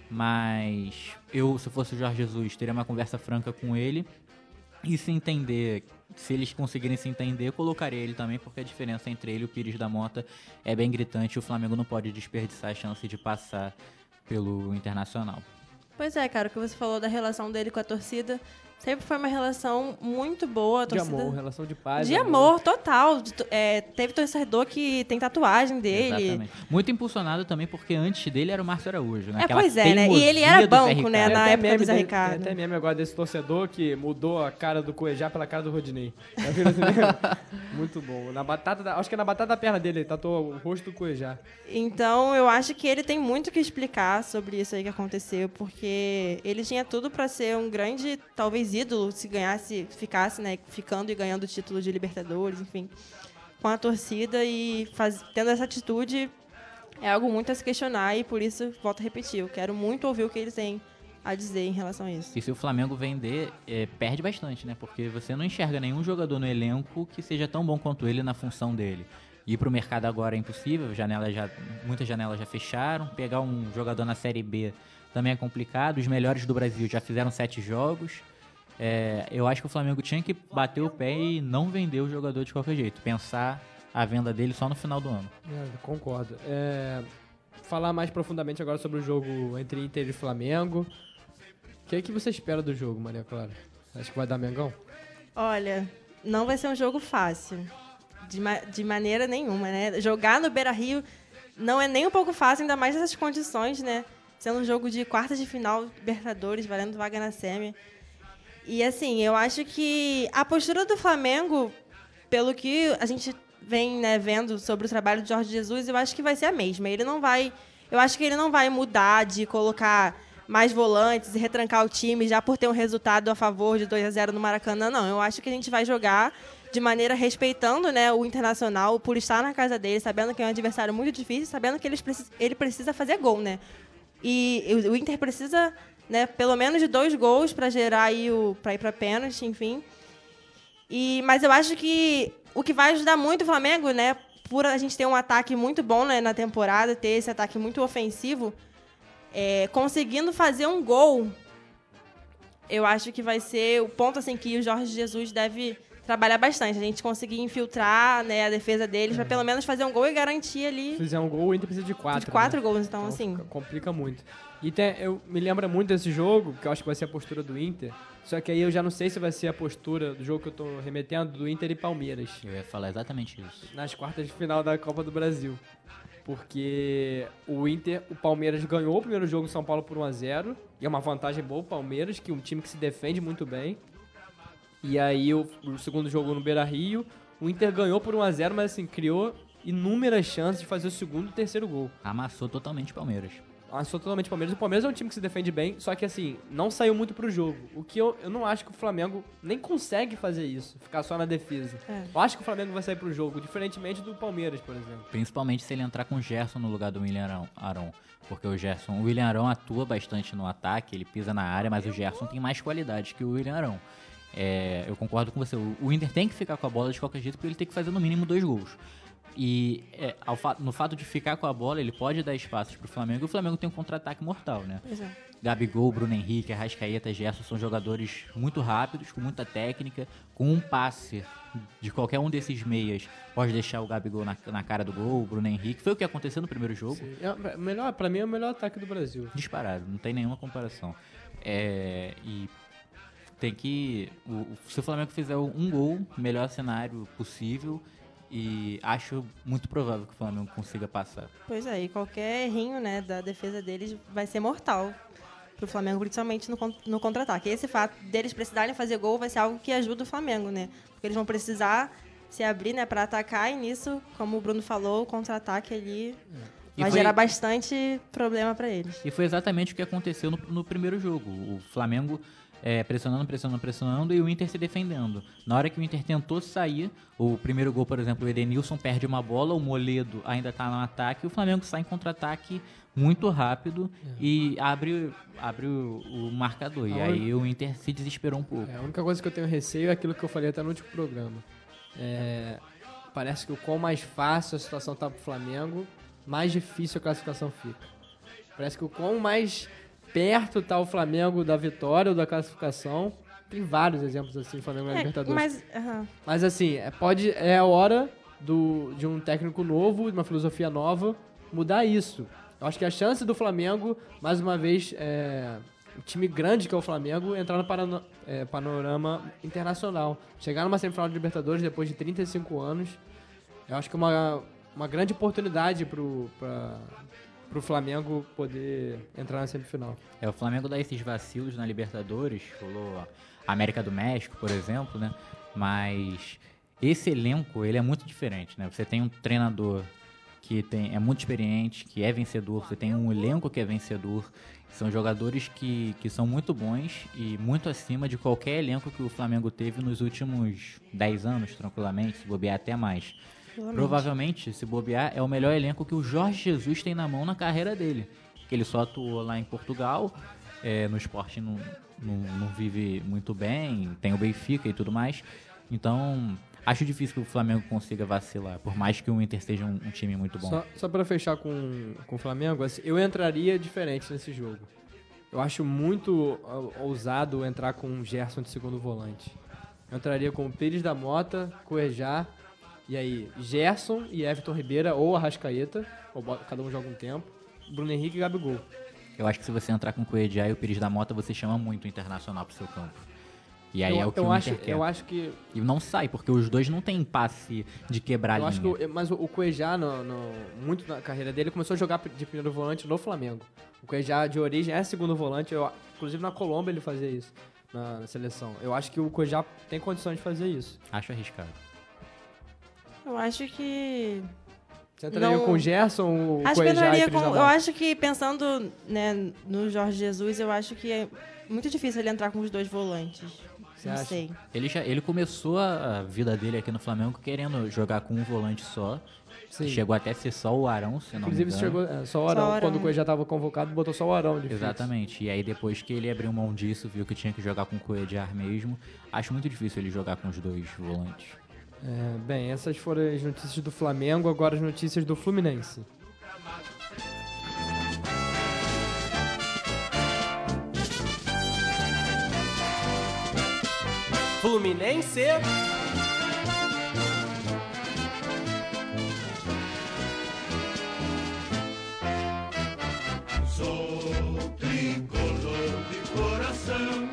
mas eu, se fosse o Jorge Jesus, teria uma conversa franca com ele e se entender, se eles conseguirem se entender, colocaria ele também, porque a diferença entre ele e o Pires da Mota é bem gritante, o Flamengo não pode desperdiçar a chance de passar pelo Internacional. Pois é, cara, o que você falou da relação dele com a torcida sempre foi uma relação muito boa. A De torcida... amor, relação de paz. De amor, total. De to- é, teve torcedor que tem tatuagem dele. Exatamente. Muito impulsionado também, porque antes dele era o Márcio Araújo, né? É, Aquela pois é, né? E ele teimosia era do banco, Zé né, Ricardo. Tem na até época do meme Zé dele- Ricardo. Tem até meme agora desse torcedor que mudou a cara do Cuejá pela cara do Rodinei. Já viram esse meme? Muito bom. Na batata da- acho que é na batata da perna dele, ele tatuou o rosto do Cuejá. Então, eu acho que ele tem muito que explicar sobre isso aí que aconteceu, porque ele tinha tudo pra ser um grande, talvez, ídolo se ganhasse, ficasse, né, ficando e ganhando o título de Libertadores, enfim, com a torcida e faz, tendo essa atitude é algo muito a se questionar e por isso, volto a repetir, eu quero muito ouvir o que ele tem a dizer em relação a isso. E se o Flamengo vender, é, perde bastante, né? Porque você não enxerga nenhum jogador no elenco que seja tão bom quanto ele na função dele. Ir pro mercado agora é impossível, janela já, muitas janelas já fecharam. Pegar um jogador na Série B também é complicado. Os melhores do Brasil já fizeram sete jogos. É, eu acho que o Flamengo tinha que bater o pé e não vender o jogador de qualquer jeito. Pensar a venda dele só no final do ano. É, concordo. É, falar mais profundamente agora sobre o jogo entre Inter e Flamengo. O que é que você espera do jogo, Maria Clara? Acho que vai dar Mengão? Olha, não vai ser um jogo fácil. De, ma- de maneira nenhuma, né? Jogar no Beira-Rio não é nem um pouco fácil, ainda mais nessas condições, né? sendo um jogo de quartas de final, Libertadores, valendo vaga na semi. E, assim, eu acho que a postura do Flamengo, pelo que a gente vem, né, vendo sobre o trabalho de Jorge Jesus, eu acho que vai ser a mesma. Ele não vai... Eu acho que ele não vai mudar de colocar mais volantes e retrancar o time já por ter um resultado a favor de dois a zero no Maracanã, não. Eu acho que a gente vai jogar de maneira respeitando, né, o Internacional por estar na casa dele, sabendo que é um adversário muito difícil, sabendo que eles precis- ele precisa fazer gol, né? E o Inter precisa, né, pelo menos de dois gols para gerar aí o para ir para pênalti, enfim. E mas eu acho que o que vai ajudar muito o Flamengo, né, por a gente ter um ataque muito bom, né, na temporada, ter esse ataque muito ofensivo, é, conseguindo fazer um gol, eu acho que vai ser o ponto assim que o Jorge Jesus deve trabalhar bastante. A gente conseguir infiltrar, né, a defesa deles, para pelo menos fazer um gol e garantir ali. Se fizer um gol, o Inter precisa de quatro. De quatro né? gols, então, Então assim. fica- complica muito. E tem, eu me lembra muito desse jogo, que eu acho que vai ser a postura do Inter. Só que aí eu já não sei se vai ser a postura do jogo que eu tô remetendo, do Inter e Palmeiras. Eu ia falar exatamente isso. Nas quartas de final da Copa do Brasil. Porque o Inter, o Palmeiras ganhou o primeiro jogo em São Paulo por um a zero. E é uma vantagem boa o Palmeiras, que é um time que se defende muito bem. E aí o, o segundo jogo no Beira-Rio, o Inter ganhou por um a zero, mas assim, criou inúmeras chances de fazer o segundo e terceiro gol. Amassou totalmente o Palmeiras. Amassou totalmente o Palmeiras. O Palmeiras é um time que se defende bem, só que assim, não saiu muito pro jogo. O que eu, eu não acho que o Flamengo nem consegue fazer isso, ficar só na defesa. É. Eu acho que o Flamengo vai sair pro jogo, diferentemente do Palmeiras, por exemplo. Principalmente se ele entrar com o Gerson no lugar do William Arão. Arão. Porque o Gerson, o William Arão atua bastante no ataque, ele pisa na área, mas o Gerson tem mais qualidade que o William Arão. É, eu concordo com você. O, o Inter tem que ficar com a bola de qualquer jeito, porque ele tem que fazer no mínimo dois gols. E é, ao fa- no fato de ficar com a bola, ele pode dar espaços pro Flamengo, e o Flamengo tem um contra-ataque mortal, né? Pois é. Gabigol, Bruno Henrique, Arrascaeta, Gerson são jogadores muito rápidos, com muita técnica, com um passe de qualquer um desses meias pode deixar o Gabigol na, na cara do gol, o Bruno Henrique. Foi o que aconteceu no primeiro jogo. É, melhor, pra mim é o melhor ataque do Brasil. Disparado, não tem nenhuma comparação. É, e tem que... O, o- se o Flamengo fizer um gol, melhor cenário possível, e acho muito provável que o Flamengo consiga passar. Pois é, e qualquer errinho, né, da defesa deles vai ser mortal pro Flamengo, principalmente no, con- no contra-ataque. Esse fato deles precisarem fazer gol vai ser algo que ajuda o Flamengo, né? Porque eles vão precisar se abrir, né, para atacar, e nisso, como o Bruno falou, o contra-ataque ali E vai foi- gerar bastante problema para eles. E foi exatamente o que aconteceu no, no primeiro jogo. O Flamengo é, pressionando, pressionando, pressionando, e o Inter se defendendo. Na hora que o Inter tentou sair, o primeiro gol, por exemplo, o Edenilson perde uma bola, o Moledo ainda está no ataque, e o Flamengo sai em contra-ataque muito rápido e abre, abre o, o marcador. E A aí o Inter se desesperou um pouco. É, a única coisa que eu tenho receio é aquilo que eu falei até no último programa. É, parece que o quão mais fácil a situação tá pro Flamengo, mais difícil a classificação fica. Parece que o quão mais perto tá o Flamengo da vitória ou da classificação. Tem vários exemplos assim, do Flamengo na É, Libertadores. mas, aham. Mas assim, é, pode, é a hora do, de um técnico novo, de uma filosofia nova, mudar isso. Eu acho que a chance do Flamengo, mais uma vez, é, um time grande que é o Flamengo, entrar no parano- é, panorama internacional. Chegar numa semifinal de Libertadores depois de trinta e cinco anos, eu acho que é uma, uma grande oportunidade pro, pra, pro Flamengo poder entrar na semifinal. É, o Flamengo dá esses vacilos na Libertadores, falou a América do México, por exemplo, né? Mas esse elenco, ele é muito diferente, né? Você tem um treinador que tem, é muito experiente, que é vencedor, você tem um elenco que é vencedor, são jogadores que, que são muito bons e muito acima de qualquer elenco que o Flamengo teve nos últimos dez anos, tranquilamente, se bobear até mais. Realmente. Provavelmente, se bobear, é o melhor elenco que o Jorge Jesus tem na mão na carreira dele. Que ele só atuou lá em Portugal, é, no esporte não, não, não vive muito bem, tem o Benfica e tudo mais. Então, acho difícil que o Flamengo consiga vacilar, por mais que o Inter seja um, um time muito bom. Só, só para fechar com, com o Flamengo, assim, eu entraria diferente nesse jogo. Eu acho muito uh, ousado entrar com o Gerson de segundo volante. Eu entraria com o Pires da Mota, Cuejá, e aí Gerson e Everton Ribeira ou Arrascaeta, ou bota- cada um joga um tempo, Bruno Henrique e Gabigol. Eu acho que se você entrar com o Coedjá e o Pires da Mota, você chama muito o Internacional pro seu campo. E aí eu, é o que eu o acho, Inter quer. eu acho que E não sai, porque os dois não têm passe de quebrar eu a acho linha. que o- mas o, o Cuejá no, no- muito na carreira dele começou a jogar de primeiro volante no Flamengo. O Cuejá de origem é segundo volante, eu, inclusive na Colômbia ele fazia isso na, na seleção. Eu acho que o Cuejá tem condições de fazer isso. Acho arriscado. Eu acho que... Você entraria Não- com o Gerson, o Acho que eu Cuejá entraria e Cris com... Eu Lamal? acho que, pensando, né, no Jorge Jesus, eu acho que é muito difícil ele entrar com os dois volantes. Você Não acha? sei. Ele, já, ele começou a vida dele aqui no Flamengo querendo jogar com um volante só. Sim. Chegou até a ser só o Arão, se não Inclusive me engano. chegou é, só o Arão. Só o Arão. Quando o Cuejá estava convocado, botou só o Arão de fixo. Exatamente. E aí depois que ele abriu mão disso, viu que tinha que jogar com o Cuéllar mesmo. Acho muito difícil ele jogar com os dois volantes. É, bem, essas foram as notícias do Flamengo, agora as notícias do Fluminense. Fluminense. Sou tricolor de coração.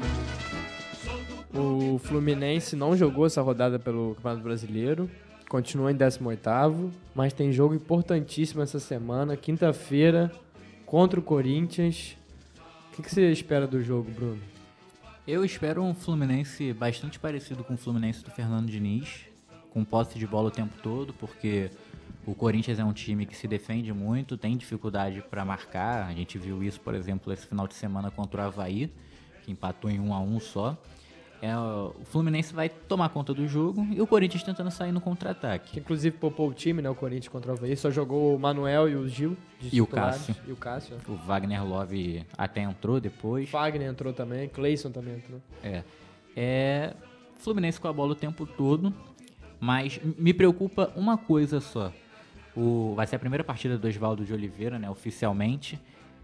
O Fluminense não jogou essa rodada pelo Campeonato Brasileiro, continua em décimo oitavo, mas tem jogo importantíssimo essa semana, quinta-feira, contra o Corinthians. O que, que você espera do jogo, Bruno? Eu espero um Fluminense bastante parecido com o Fluminense do Fernando Diniz, com posse de bola o tempo todo, porque o Corinthians é um time que se defende muito, tem dificuldade para marcar. A gente viu isso, por exemplo, esse final de semana contra o Avaí, que empatou em um a um só. É, o Fluminense vai tomar conta do jogo e o Corinthians tentando sair no Que contra-ataque. inclusive poupou o time, né? O Corinthians contra o Avaí, só jogou o Manuel e o Gil. de E o titulares. Cássio. E o Cássio. né? O Wagner Love até entrou depois. Fagner entrou também, Cleison também entrou. É. É. Fluminense com a bola o tempo todo. Mas me preocupa uma coisa só. O, vai ser a primeira partida do Oswaldo de Oliveira, né? Oficialmente.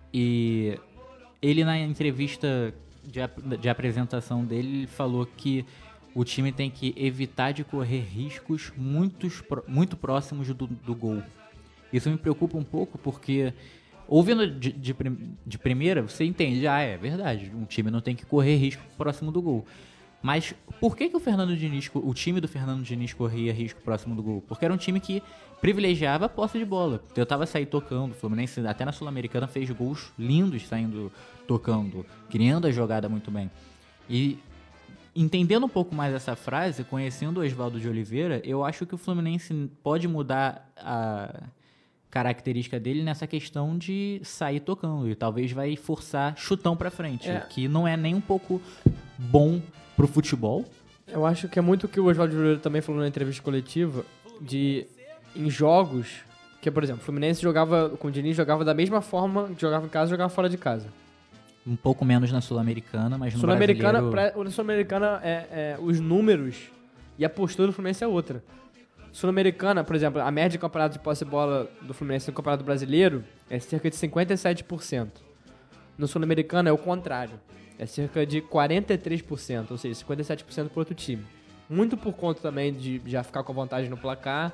E ele na entrevista de, ap- de apresentação dele, ele falou que o time tem que evitar de correr riscos muitos, pró- muito próximos do, do gol. Isso me preocupa um pouco porque, ouvindo de, de, prim- de primeira, você entende, ah, é verdade, um time não tem que correr risco próximo do gol. Mas por que, que o Fernando Diniz, co- o time do Fernando Diniz corria risco próximo do gol? Porque era um time que privilegiava a posse de bola. Tentava sair tocando. O Fluminense, até na Sul-Americana, fez gols lindos saindo tocando, criando a jogada muito bem. E entendendo um pouco mais essa frase, conhecendo o Oswaldo de Oliveira, eu acho que o Fluminense pode mudar a característica dele nessa questão de sair tocando e talvez vai forçar chutão pra frente, É. que não é nem um pouco bom pro futebol. Eu acho que é muito o que o Oswaldo de Oliveira também falou na entrevista coletiva, de em jogos, que por exemplo, o Fluminense jogava, com o Diniz jogava da mesma forma que jogava em casa, jogava fora de casa. Um pouco menos na Sul-Americana, mas no Sul-Americana, brasileiro... pra- o Sul-Americana é, é os números e a postura do Fluminense é outra. Sul-Americana, por exemplo, a média de campeonato de posse de bola do Fluminense no Campeonato Brasileiro é cerca de cinquenta e sete por cento. No Sul-Americano é o contrário. É cerca de quarenta e três por cento, ou seja, cinquenta e sete por cento pro outro time. Muito por conta também de já ficar com vantagem no placar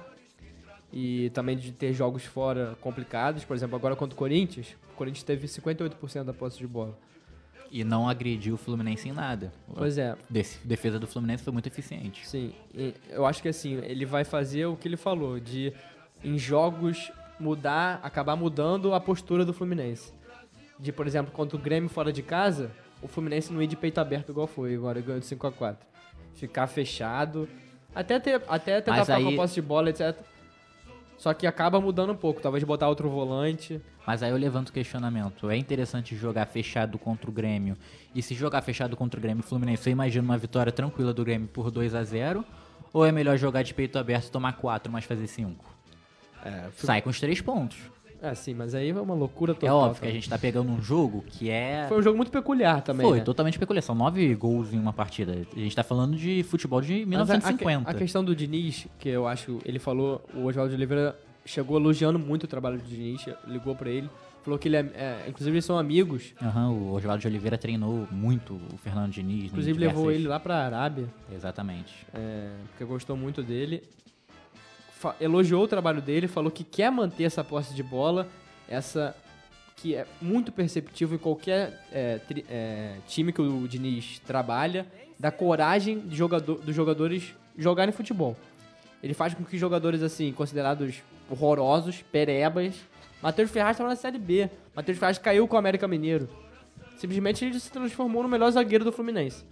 e também de ter jogos fora complicados. Por exemplo, agora contra o Corinthians, o Corinthians teve cinquenta e oito por cento da posse de bola. E não agrediu o Fluminense em nada. Pois é, A def- defesa do Fluminense foi muito eficiente. sim. E eu acho que assim, ele vai fazer o que ele falou, de em jogos mudar, acabar mudando a postura do Fluminense. De, por exemplo, contra o Grêmio fora de casa, o Fluminense não ir de peito aberto igual foi, agora ganhou de cinco a quatro. Ficar fechado, até, ter, até tentar Mas ficar com aí- a posse de bola, etcétera. Só que acaba mudando um pouco, talvez botar outro volante. Mas aí eu levanto o questionamento. É interessante jogar fechado contra o Grêmio. E se jogar fechado contra o Grêmio e Fluminense, você imagina uma vitória tranquila do Grêmio por dois a zero? Ou é melhor jogar de peito aberto, tomar quatro, mas fazer cinco? É, Sai com os três pontos. é sim, mas aí é uma loucura É total. óbvio que a também. gente tá pegando um jogo que é... Foi um jogo muito peculiar também, Foi, né? totalmente peculiar. São nove gols em uma partida. A gente tá falando de futebol de mil Mas a- novecentos e cinquenta. A, que- a questão do Diniz, que eu acho, ele falou, o Oswaldo de Oliveira chegou elogiando muito o trabalho do Diniz, ligou pra ele, falou que ele é, é, inclusive eles são amigos, Aham, o Oswaldo de Oliveira treinou muito o Fernando Diniz. em inclusive diversas- levou ele lá pra Arábia, Exatamente. é, porque gostou muito dele, Fa- elogiou o trabalho dele, falou que quer manter essa posse de bola, essa que é muito perceptível em qualquer é, tri- é, time que o Diniz trabalha, da coragem de jogador, dos jogadores jogarem futebol. Ele faz com que jogadores, assim, considerados horrorosos, perebas... Matheus Ferraz estava na Série B. Matheus Ferraz caiu com o América Mineiro. Simplesmente ele se transformou no melhor zagueiro do Fluminense.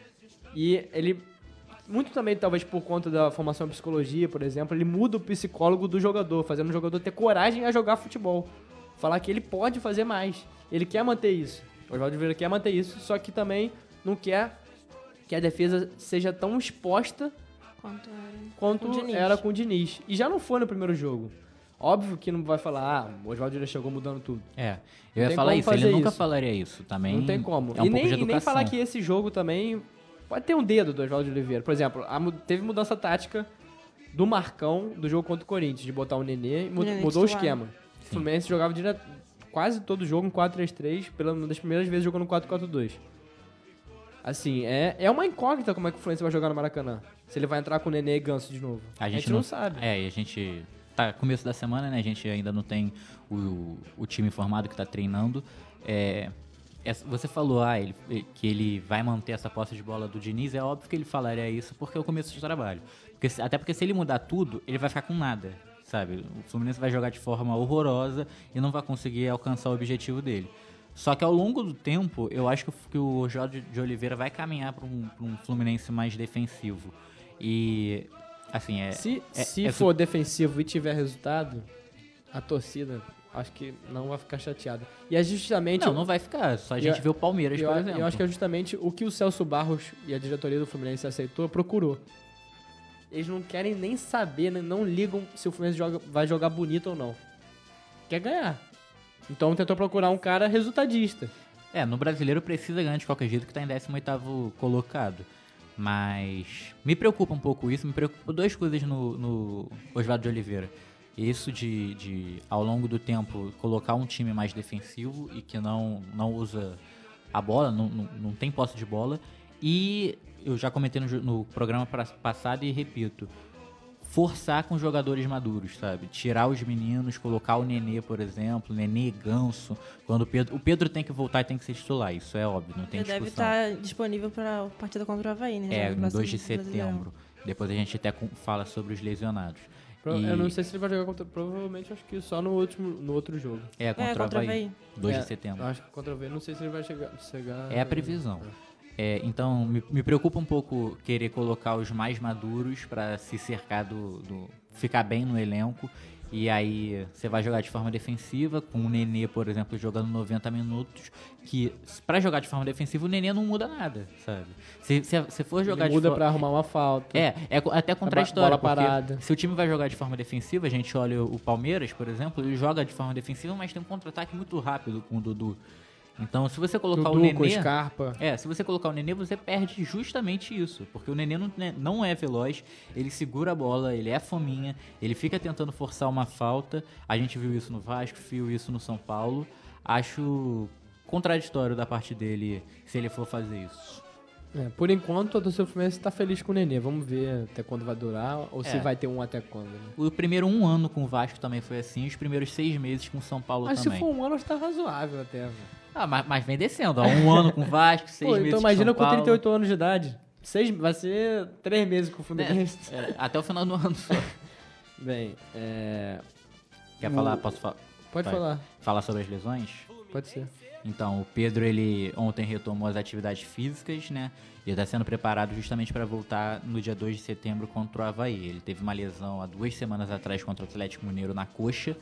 E ele, muito também talvez por conta da formação em psicologia, por exemplo, ele muda o psicólogo do jogador, fazendo o jogador ter coragem a jogar futebol. Falar que ele pode fazer mais. Ele quer manter isso. O Oswaldo Oliveira quer manter isso, só que também não quer que a defesa seja tão exposta Quanto era quanto com o Diniz. era com o Diniz. E já não foi no primeiro jogo. Óbvio que não vai falar, ah, o Oswaldo já chegou mudando tudo. É, eu Não ia tem falar como isso, ele fazer nunca isso. falaria isso também. Não tem como. É um e, pouco nem, de e nem educação. falar que esse jogo também pode ter um dedo do Oswaldo Oliveira. Por exemplo, a mu- teve mudança tática do Marcão do jogo contra o Corinthians, de botar o Nenê e mu- Nenê mudou o titular. esquema. O Fluminense jogava direto, quase todo jogo em quatro três três, pela uma das primeiras vezes jogando no quatro quatro dois. Assim, é, é uma incógnita como é que o Fluminense vai jogar no Maracanã. Se ele vai entrar com o Nenê e Ganso de novo. A gente, não, sabe. É, e a gente... Tá começo da semana, né? A gente ainda não tem o, o time formado que tá treinando. É, essa- você falou ah, ele, que ele vai manter essa posse de bola do Diniz. É óbvio que ele falaria isso porque é o começo de trabalho. Porque, se- até porque se ele mudar tudo, ele vai ficar com nada, sabe? O Fluminense vai jogar de forma horrorosa e não vai conseguir alcançar o objetivo dele. Só que ao longo do tempo, eu acho que o, que o Oswaldo de Oliveira vai caminhar para um, pra um Fluminense mais defensivo. E... Assim, é, Se, é- se é for defensivo e tiver resultado, a torcida acho que não vai ficar chateada. E é justamente... Não, não vai ficar. Só a gente Eu- vê o Palmeiras, eu, por exemplo. eu acho que é justamente o que o Celso Barros e a diretoria do Fluminense aceitou, procurou. Eles não querem nem saber, né, não ligam se o Fluminense joga, vai jogar bonito ou não. Quer ganhar. Então tentou procurar um cara resultadista. É, no brasileiro precisa ganhar de qualquer jeito, que tá em décimo oitavo colocado. Mas me preocupa um pouco isso, me preocupa duas coisas no, no Oswaldo de Oliveira. Isso de, de, ao longo do tempo, colocar um time mais defensivo e que não, não usa a bola, não, não, não tem posse de bola. E eu já comentei no, jo- no programa pra- passado e repito, forçar com jogadores maduros, sabe? Tirar os meninos, colocar o Nenê, por exemplo, Nenê e Ganso. Quando o Pedro, o Pedro tem que voltar e tem que ser titular, isso é óbvio, não tem Ele deve discussão. estar disponível para a partida contra o Havaí, né? É, Já no em próximo dois de Brasileirão. setembro. Depois a gente até com- fala sobre os lesionados. Pro- E- Eu não sei se ele vai jogar contra... Provavelmente acho que só no, último, no outro jogo. É, contra, contra o o Havaí, Havaí. dois É, de setembro. Acho que contra o V, não sei se ele vai chegar... chegar É a previsão. É, então, me, me preocupa um pouco querer colocar os mais maduros pra se cercar do, do... ficar bem no elenco. E aí você vai jogar de forma defensiva, com o Nenê, por exemplo, jogando noventa minutos, que pra jogar de forma defensiva o Nenê não muda nada, sabe? Se se, se for jogar Ele de muda forma... pra arrumar uma falta. É, é co- até contraditório, bola porque parada. se o time vai jogar de forma defensiva, a gente olha o Palmeiras, por exemplo, ele joga de forma defensiva, mas tem um contra-ataque muito rápido com o Dudu. Então, se você colocar Dudu o Nenê... com Scarpa. É, se você colocar o Nenê, você perde justamente isso. Porque o Nenê não, né, não é veloz, ele segura a bola, ele é fominha, ele fica tentando forçar uma falta. A gente viu isso no Vasco, viu isso no São Paulo. Acho contraditório da parte dele se ele for fazer isso. É, por enquanto, a torcida do Fluminense tá feliz com o Nenê. Vamos ver até quando vai durar, ou se É. vai ter um até quando, né? O primeiro um ano com o Vasco também foi assim, os primeiros seis meses com o São Paulo Mas também. se for um ano, acho que tá razoável até, velho. Ah, mas, mas vem descendo, ó. Um ano com o Vasco, seis Pô, meses então com imagina São com Paulo. trinta e oito anos de idade. Seis, vai ser três meses com o Fluminense. É, até o final do ano só. Bem, é... Quer O- falar? Posso falar? Pode Vai. falar, Falar sobre as lesões? pode ser. Então, o Pedro, ele ontem retomou as atividades físicas, né? E está sendo preparado justamente para voltar no dia dois de setembro contra o Havaí. Ele teve uma lesão há duas semanas atrás contra o Atlético Mineiro na coxa.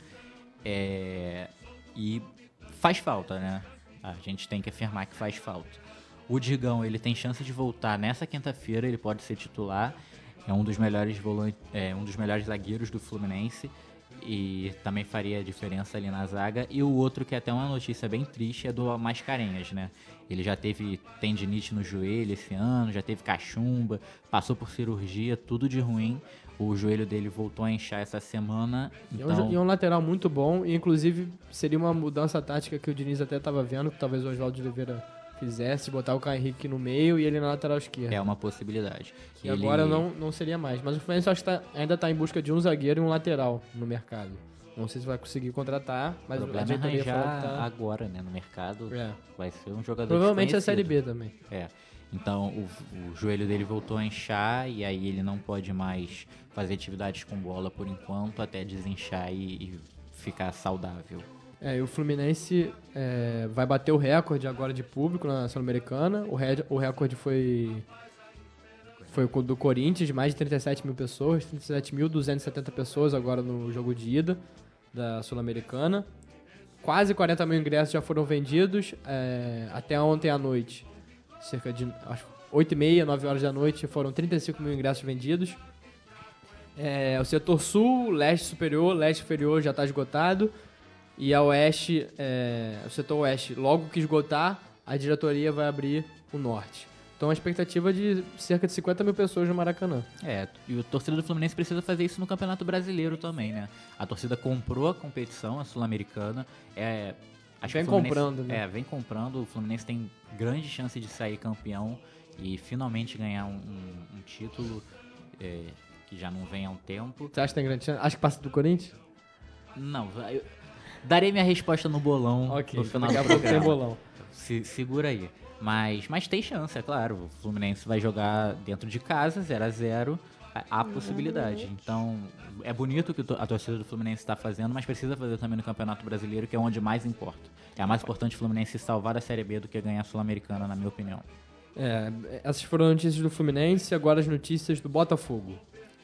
É... E faz falta, né? A gente tem que afirmar que faz falta. O Digão, ele tem chance de voltar nessa quinta-feira, ele pode ser titular. É um dos melhores volan- é um dos melhores zagueiros do Fluminense. E também faria diferença ali na zaga. E o outro, que é até uma notícia bem triste, é do Mascarenhas, né? Ele já teve tendinite no joelho esse ano, já teve cachumba, passou por cirurgia, tudo de ruim. O joelho dele voltou a inchar essa semana. E é um jo- Então, E é um lateral muito bom, e inclusive seria uma mudança tática que o Diniz até tava vendo, que talvez o Oswaldo de Oliveira fizesse, botar o Caio Henrique no meio e ele na lateral esquerda. é uma possibilidade. E Ele- agora não, não seria mais. Mas o Fluminense acho que tá- ainda tá em busca de um zagueiro e um lateral no mercado. Não sei se vai conseguir contratar, mas o a problema é diretoria falou arranjar que tá... agora, né, no mercado. É. Vai ser um jogador Provavelmente a Série desconhecido. B também. É. Então o, o joelho dele voltou a inchar e aí ele não pode mais fazer atividades com bola por enquanto até desinchar e, e ficar saudável. É, e o Fluminense é, vai bater o recorde agora de público na Sul-Americana. O, re- o recorde foi, foi o do Corinthians, de mais de trinta e sete mil pessoas, trinta e sete mil duzentas e setenta pessoas agora no jogo de ida da Sul-Americana. Quase quarenta mil ingressos já foram vendidos é, até ontem à noite. Cerca de acho, oito e meia, nove horas da noite, foram trinta e cinco mil ingressos vendidos. É, o setor sul, leste superior, leste inferior já está esgotado. E a oeste, é, o setor oeste, logo que esgotar, a diretoria vai abrir o norte. Então a expectativa é de cerca de cinquenta mil pessoas no Maracanã. É, e o torcedor do Fluminense precisa fazer isso no Campeonato Brasileiro também, né? A torcida comprou a competição, a Sul-Americana. É, acho Vem que o Fluminense- comprando, né? É, vem comprando. O Fluminense tem grande chance de sair campeão e finalmente ganhar um, um- um título é, que já não vem há um tempo. Você acha que tem grande chance? Acho que passa do Corinthians? Não, eu darei minha resposta no bolão Ok, no final daqui a do pouco tem programa. bolão. Se, segura aí. Mas, mas tem chance, é claro. O Fluminense vai jogar dentro de casa, zero a zero. Há há possibilidade. Então, é bonito o que a torcida do Fluminense está fazendo, mas precisa fazer também no Campeonato Brasileiro, que é onde mais importa. É mais importante o Fluminense salvar a Série B do que ganhar a Sul-Americana, na minha opinião. É, essas foram as notícias do Fluminense, agora as notícias do Botafogo.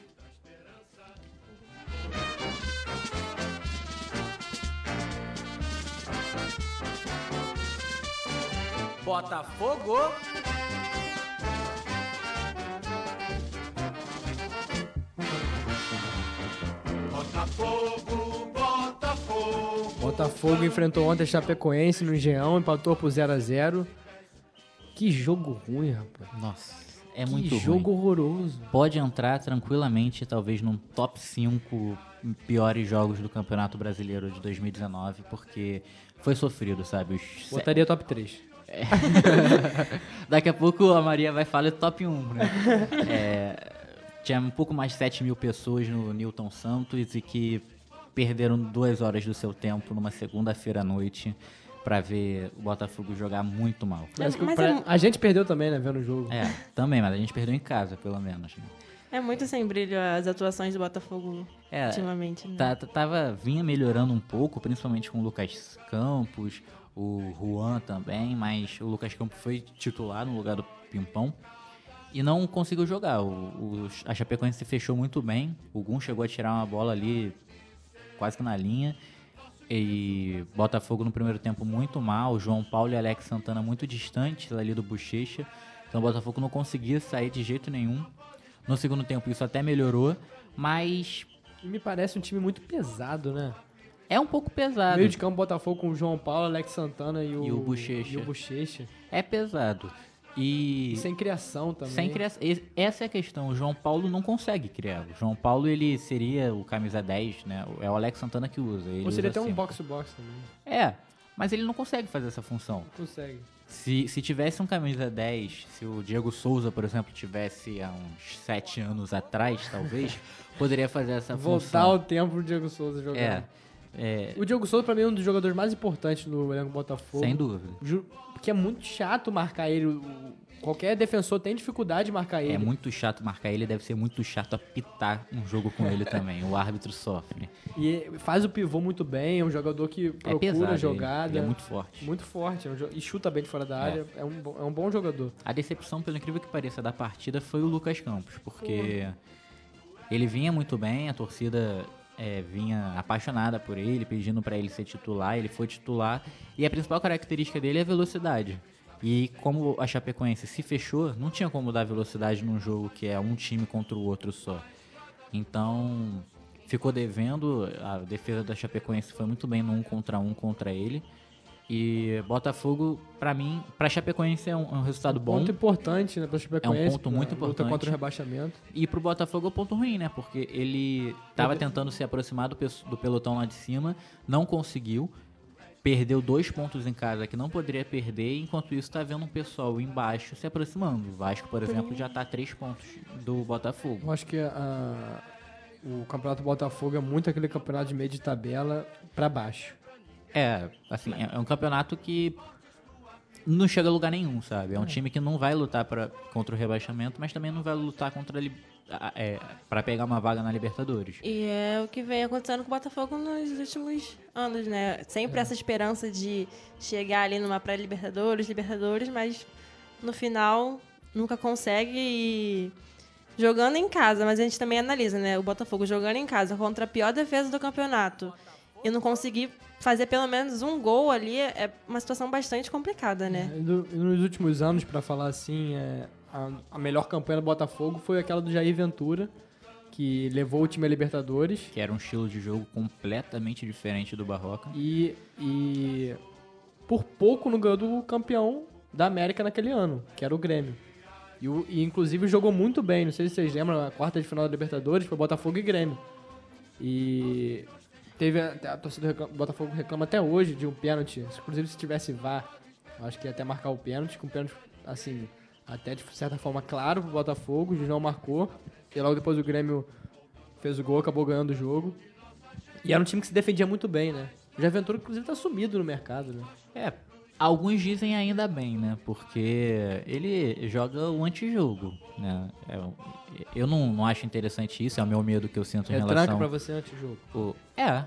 Botafogo. Botafogo, Botafogo. Botafogo enfrentou ontem a Chapecoense no Engenhão, empatou por zero a zero. Que jogo ruim, rapaz. Nossa, é que muito jogo ruim. horroroso. Pode entrar tranquilamente, talvez, num top cinco piores jogos do Campeonato Brasileiro de dois mil e dezenove, porque foi sofrido, sabe? Os Botaria top três. Daqui a pouco a Maria vai falar top um, né? É, tinha um pouco mais de sete mil pessoas no Newton Santos e que perderam duas horas do seu tempo numa segunda-feira à noite pra ver o Botafogo jogar muito mal. Mas, que mas pra- é- A gente perdeu também, né, vendo o jogo. É, também, mas a gente perdeu em casa, pelo menos. Né? É muito sem brilho as atuações do Botafogo É, ultimamente, né? Tá, tá- tava, vinha melhorando um pouco, principalmente com o Lucas Campos, o Juan também, mas o Lucas Campos foi titular no lugar do Pimpão e não conseguiu jogar. O, o, a Chapecoense se fechou muito bem, o Gum chegou a tirar uma bola ali quase que na linha e Botafogo no primeiro tempo muito mal, o João Paulo e Alex Santana muito distantes ali do Bochecha, então o Botafogo não conseguia sair de jeito nenhum. No segundo tempo isso até melhorou, mas E me parece um time muito pesado, né? é um pouco pesado. Meio de campo Botafogo com o João Paulo, Alex Santana e o, E o Bochecha. E o Bochecha. É pesado. E E sem criação também. sem criação. E- Essa é a questão. O João Paulo não consegue criar. O João Paulo, ele seria o camisa dez, né? É o Alex Santana que usa. Ele Ou seria usa até um sempre. box-to-box também. É, mas ele não consegue fazer essa função. Consegue. Se, se tivesse um camisa dez, se o Diego Souza, por exemplo, tivesse há uns sete anos atrás, talvez, poderia fazer essa Voltar função. ao tempo do Diego Souza jogar. É, é, O Diego Souza, pra mim, é um dos jogadores mais importantes do elenco Botafogo. sem dúvida. Ju- Porque é muito chato marcar ele. O- Qualquer defensor tem dificuldade de marcar ele. É muito chato marcar ele, deve ser muito chato apitar um jogo com ele também. O árbitro sofre. E faz o pivô muito bem, é um jogador que É procura pesado, a ele, jogada. ele é muito forte. Muito forte. é um jo- E chuta bem de fora da área. É, um, bo- é um bom jogador. A decepção, pelo incrível que pareça, da partida foi o Lucas Campos, porque ele vinha muito bem, a torcida é, vinha apaixonada por ele, pedindo pra ele ser titular, ele foi titular, e a principal característica dele é a velocidade. E como a Chapecoense se fechou, não tinha como dar velocidade num jogo que é um time contra o outro só. Então, ficou devendo, a defesa da Chapecoense foi muito bem no um contra um contra ele. E Botafogo, pra mim, pra Chapecoense é um, é um resultado bom. Ponto importante, né, pra Chapecoense. É um ponto pra muito Luta importante. contra o rebaixamento. E pro Botafogo é um ponto ruim, né? Porque ele tava tentando se aproximar do, pe- do pelotão lá de cima, não conseguiu. Perdeu dois pontos em casa que não poderia perder, enquanto isso tá vendo um pessoal embaixo se aproximando. O Vasco, por exemplo, já tá a três pontos do Botafogo. Eu acho que a, o Campeonato Botafogo é muito aquele campeonato de meio de tabela pra baixo. É, assim, é é um campeonato que não chega a lugar nenhum, sabe? É um time que não vai lutar pra, contra o rebaixamento, mas também não vai lutar contra a li- a- é, pra pegar uma vaga na Libertadores. E é o que vem acontecendo com o Botafogo nos últimos anos, né? Sempre essa esperança de chegar ali numa pré-Libertadores, Libertadores, mas no final nunca consegue e jogando em casa, mas a gente também analisa, né? O Botafogo jogando em casa contra a pior defesa do campeonato e não conseguir fazer pelo menos um gol ali é uma situação bastante complicada, né? E no- e nos últimos anos, pra falar assim, é, a, a melhor campanha do Botafogo foi aquela do Jair Ventura, que levou o time à Libertadores. Que era um estilo de jogo completamente diferente do Barroca. E, e por pouco não ganhou do campeão da América naquele ano, que era o Grêmio. E, o- e inclusive jogou muito bem, não sei se vocês lembram, a quarta de final da Libertadores foi Botafogo e Grêmio. E teve a, a torcida do reclama- Botafogo reclama até hoje de um pênalti, inclusive se tivesse V A R, eu acho que ia até marcar o pênalti, com um pênalti assim, até de certa forma claro pro Botafogo, o juiz não marcou, e logo depois o Grêmio fez o gol, acabou ganhando o jogo. E era um time que se defendia muito bem, né? O Jair Ventura, inclusive, tá sumido no mercado, né? É, alguns dizem ainda bem, né? Porque ele joga o antijogo, né? É, eu não, não acho interessante isso, é o meu medo que eu sinto em É tranca relação... pra você antes-jogo. O, é.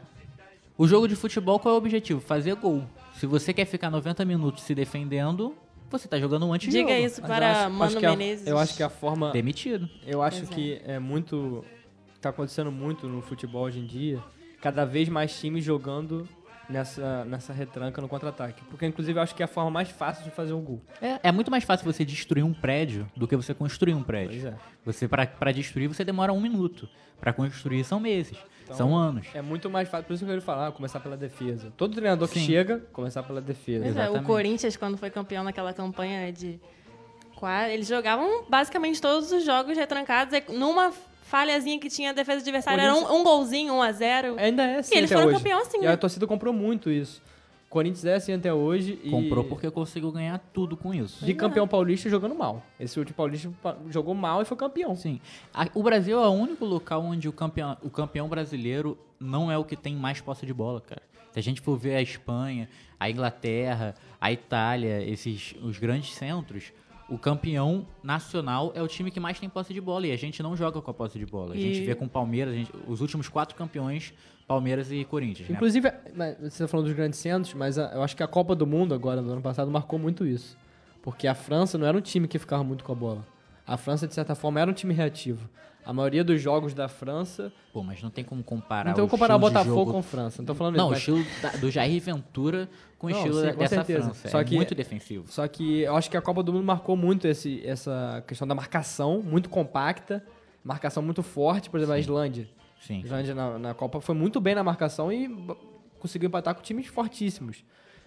O jogo de futebol, qual é o objetivo? Fazer gol. Se você quer ficar noventa minutos se defendendo, você tá jogando um antijogo. Diga isso Mas eu para acho- Mano acho que a- Menezes. Eu acho que a forma... Demitido. Eu acho Pois é. que é muito... Tá acontecendo muito no futebol hoje em dia. Cada vez mais times jogando nessa, nessa retranca no contra-ataque. Porque, inclusive, eu acho que é a forma mais fácil de fazer um gol. É, é muito mais fácil você destruir um prédio do que você construir um prédio. Pois é. Você, pra, pra destruir, você demora um minuto. Pra construir, são meses. Então, são anos. É muito mais fácil. Por isso que eu quero falar, começar pela defesa. Todo treinador que Sim. chega, começar pela defesa. Pois é, o Exatamente. Corinthians, quando foi campeão naquela campanha de qua- eles jogavam basicamente todos os jogos retrancados. E numa falhazinha que tinha a defesa adversária, era um, um golzinho, um a zero. Ainda é assim E eles até foram hoje. campeão assim, E né? a torcida comprou muito isso. O Corinthians é assim até hoje. E Comprou porque conseguiu ganhar tudo com isso. de campeão paulista jogando mal. Esse último paulista pa- jogou mal e foi campeão. Sim. A- o Brasil é o único local onde o campeão, o campeão brasileiro não é o que tem mais posse de bola, cara. Se a gente for ver a Espanha, a Inglaterra, a Itália, esses os grandes centros, o campeão nacional é o time que mais tem posse de bola e a gente não joga com a posse de bola. A gente E- vê com o Palmeiras, a gente- os últimos quatro campeões, Palmeiras e Corinthians, né? Inclusive, mas você está falando dos grandes centros, mas a- eu acho que a Copa do Mundo agora, no ano passado, marcou muito isso. Porque a França não era um time que ficava muito com a bola. A França, de certa forma, era um time reativo. A maioria dos jogos da França... Pô, mas não tem como comparar Não tem o como comparar o estilo de Botafogo jogo- com a França. Não tô falando Não, o isso, mas- estilo da- do Jair Ventura com o Não, estilo sim, da- com dessa certeza. França. Só é que- muito defensivo. Só que eu acho que a Copa do Mundo marcou muito esse, essa questão da marcação, muito compacta, marcação muito forte. Por exemplo, a Islândia. A Sim. Islândia na, na Copa foi muito bem na marcação e b- conseguiu empatar com times fortíssimos.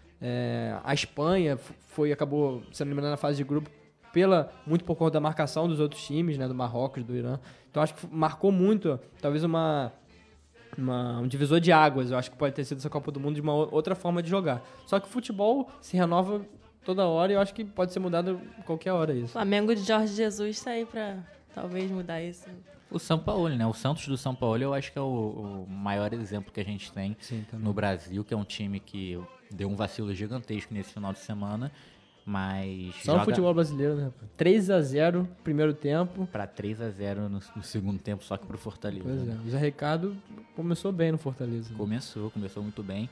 É, a Espanha f- foi, acabou sendo eliminada na fase de grupo pela, muito por conta da marcação dos outros times, né, do Marrocos, do Irã. Então acho que f- marcou muito, talvez uma, uma- um divisor de águas. Eu acho que pode ter sido essa Copa do Mundo de uma o- outra forma de jogar. Só que o futebol se renova toda hora e eu acho que pode ser mudado qualquer hora O isso. Flamengo de Jorge Jesus tá aí pra talvez mudar isso. O São Paulo, né? O Santos do São Paulo eu acho que é o, o maior exemplo que a gente tem Sim, também. no Brasil, que é um time que deu um vacilo gigantesco nesse final de semana, mas Só no joga futebol brasileiro, né? rapaz? três a zero, primeiro tempo. pra três a zero no, no segundo tempo, só que pro Fortaleza. Pois né? é, o Zé Ricardo começou bem no Fortaleza. né? Começou, começou muito bem.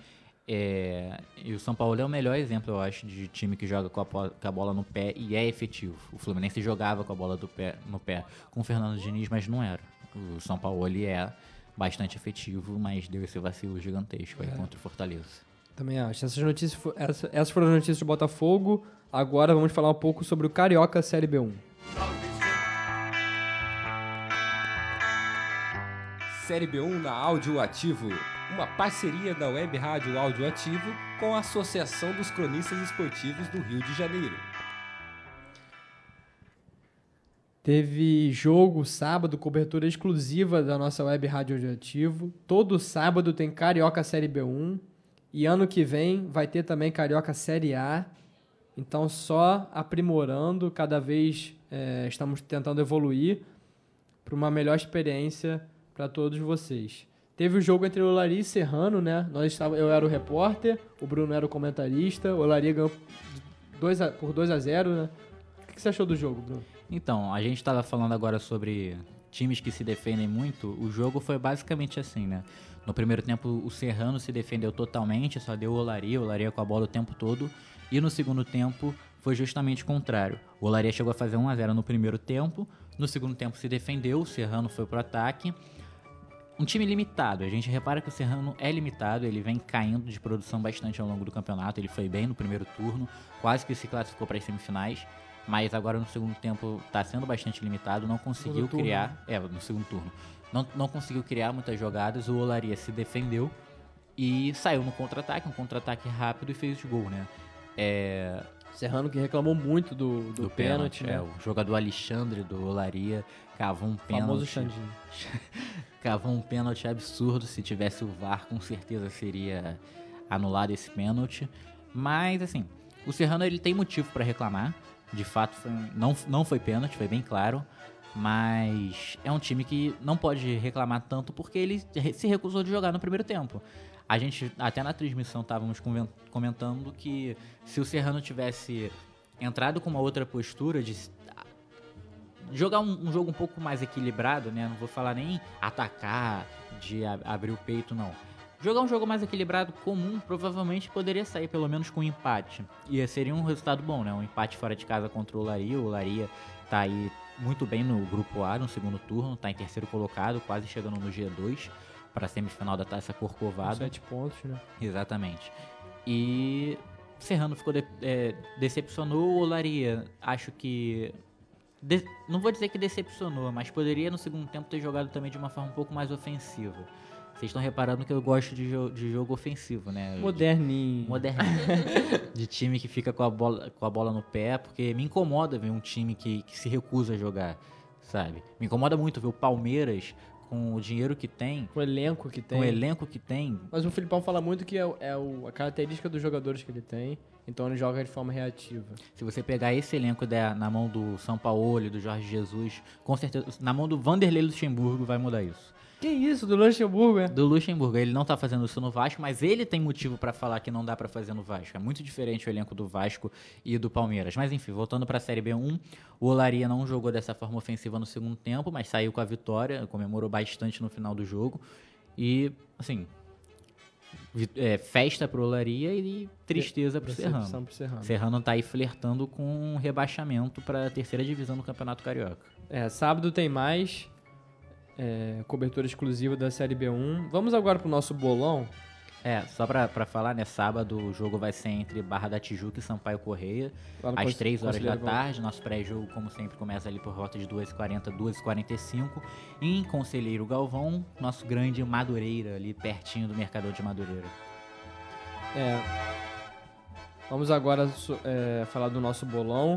É, e o São Paulo é o melhor exemplo, eu acho, de time que joga com a, po- com a bola no pé e é efetivo. O Fluminense jogava com a bola do pé, no pé com o Fernando Diniz, mas não era. O São Paulo ele é bastante efetivo, mas deu esse vacilo gigantesco aí contra o Fortaleza. Também acho. Essas, notícias, fo- essa- essas foram as notícias do Botafogo. Agora vamos falar um pouco sobre o Carioca Série B um. Série B um na Áudio Ativo, uma parceria da Web Rádio Áudio Ativo com a Associação dos Cronistas Esportivos do Rio de Janeiro. Teve jogo sábado, cobertura exclusiva da nossa Web Rádio Audioativo. Todo sábado tem Carioca Série B um. E ano que vem vai ter também Carioca Série A. Então, só aprimorando, cada vez é, estamos tentando evoluir para uma melhor experiência para todos vocês. Teve o jogo entre Olaria e Serrano, né? Nós estava, eu era o repórter, o Bruno era o comentarista, o Olaria ganhou dois a, por dois a zero, né? O que você achou do jogo, Bruno? Então, a gente estava falando agora sobre times que se defendem muito. O jogo foi basicamente assim, né? No primeiro tempo, o Serrano se defendeu totalmente, só deu o Olaria, o Olaria com a bola o tempo todo. E no segundo tempo, foi justamente o contrário. O Olaria chegou a fazer um a zero no primeiro tempo, no segundo tempo se defendeu, o Serrano foi pro ataque. Um time limitado, a gente repara que o Serrano é limitado, ele vem caindo de produção bastante ao longo do campeonato, ele foi bem no primeiro turno, quase que se classificou para as semifinais, mas agora no segundo tempo está sendo bastante limitado, não conseguiu turno, criar, né? é, no segundo turno, não, não conseguiu criar muitas jogadas, o Olaria se defendeu e saiu no contra-ataque, um contra-ataque rápido e fez o gol, né? É, Serrano que reclamou muito do, do, do pênalti, né? é, o jogador Alexandre do Olaria cavou um pênalti. Famoso Xandinho. Cavou um pênalti absurdo. Se tivesse o V A R, com certeza seria anulado esse pênalti. Mas, assim, o Serrano ele tem motivo para reclamar. De fato, foi, um- não, não foi pênalti, foi bem claro. Mas é um time que não pode reclamar tanto porque ele se recusou de jogar no primeiro tempo. A gente, até na transmissão, estávamos conven- comentando que se o Serrano tivesse entrado com uma outra postura de jogar um, um jogo um pouco mais equilibrado, né? Não vou falar nem atacar, de a- abrir o peito, não. Jogar um jogo mais equilibrado, comum, provavelmente poderia sair pelo menos com um empate. E seria um resultado bom, né? Um empate fora de casa contra o Olaria. O Olaria tá aí muito bem no grupo A, no segundo turno, tá em terceiro colocado, quase chegando no G dois para a semifinal da Taça Corcovado. Sete pontos, né? Exatamente. E Serrano ficou de- é, decepcionou o Olaria. Acho que de- não vou dizer que decepcionou, mas poderia no segundo tempo ter jogado também de uma forma um pouco mais ofensiva. Vocês estão reparando que eu gosto de, jo- de jogo ofensivo, né? Moderninho. Moderninho. De time que fica com a bola, com a bola no pé, porque me incomoda ver um time que, que se recusa a jogar, sabe? Me incomoda muito ver o Palmeiras com o dinheiro que tem, Com o elenco que tem. com o elenco que tem, Mas o Filipão fala muito que é, o- é o- a característica dos jogadores que ele tem, então ele joga de forma reativa. se você pegar esse elenco da- na mão do São Paulo, do Jorge Jesus, com certeza, na mão do Vanderlei Luxemburgo vai mudar isso. Que isso, do Luxemburgo, é? Do Luxemburgo, ele não tá fazendo isso no Vasco, mas ele tem motivo pra falar que não dá pra fazer no Vasco. É muito diferente o elenco do Vasco e do Palmeiras. Mas enfim, voltando pra Série B um, o Olaria não jogou dessa forma ofensiva no segundo tempo, mas saiu com a vitória, comemorou bastante no final do jogo. E, assim, vi- é, festa pro Olaria e tristeza pro Decepção Serrano. pro Serrano. Serrano tá aí flertando com um rebaixamento pra terceira divisão do Campeonato Carioca. É, sábado tem mais é, cobertura exclusiva da Série B um. Vamos agora pro nosso bolão. É, só pra, pra falar, né, sábado o jogo vai ser entre Barra da Tijuca e Sampaio Correia, Lá no às Conse- três horas da Conselheiro Gon- tarde. Nosso pré-jogo, como sempre, começa ali por volta de duas e quarenta, duas e quarenta e cinco. Em Conselheiro Galvão, nosso grande Madureira, ali pertinho do Mercador de Madureira. É, vamos agora so- é, falar do nosso bolão.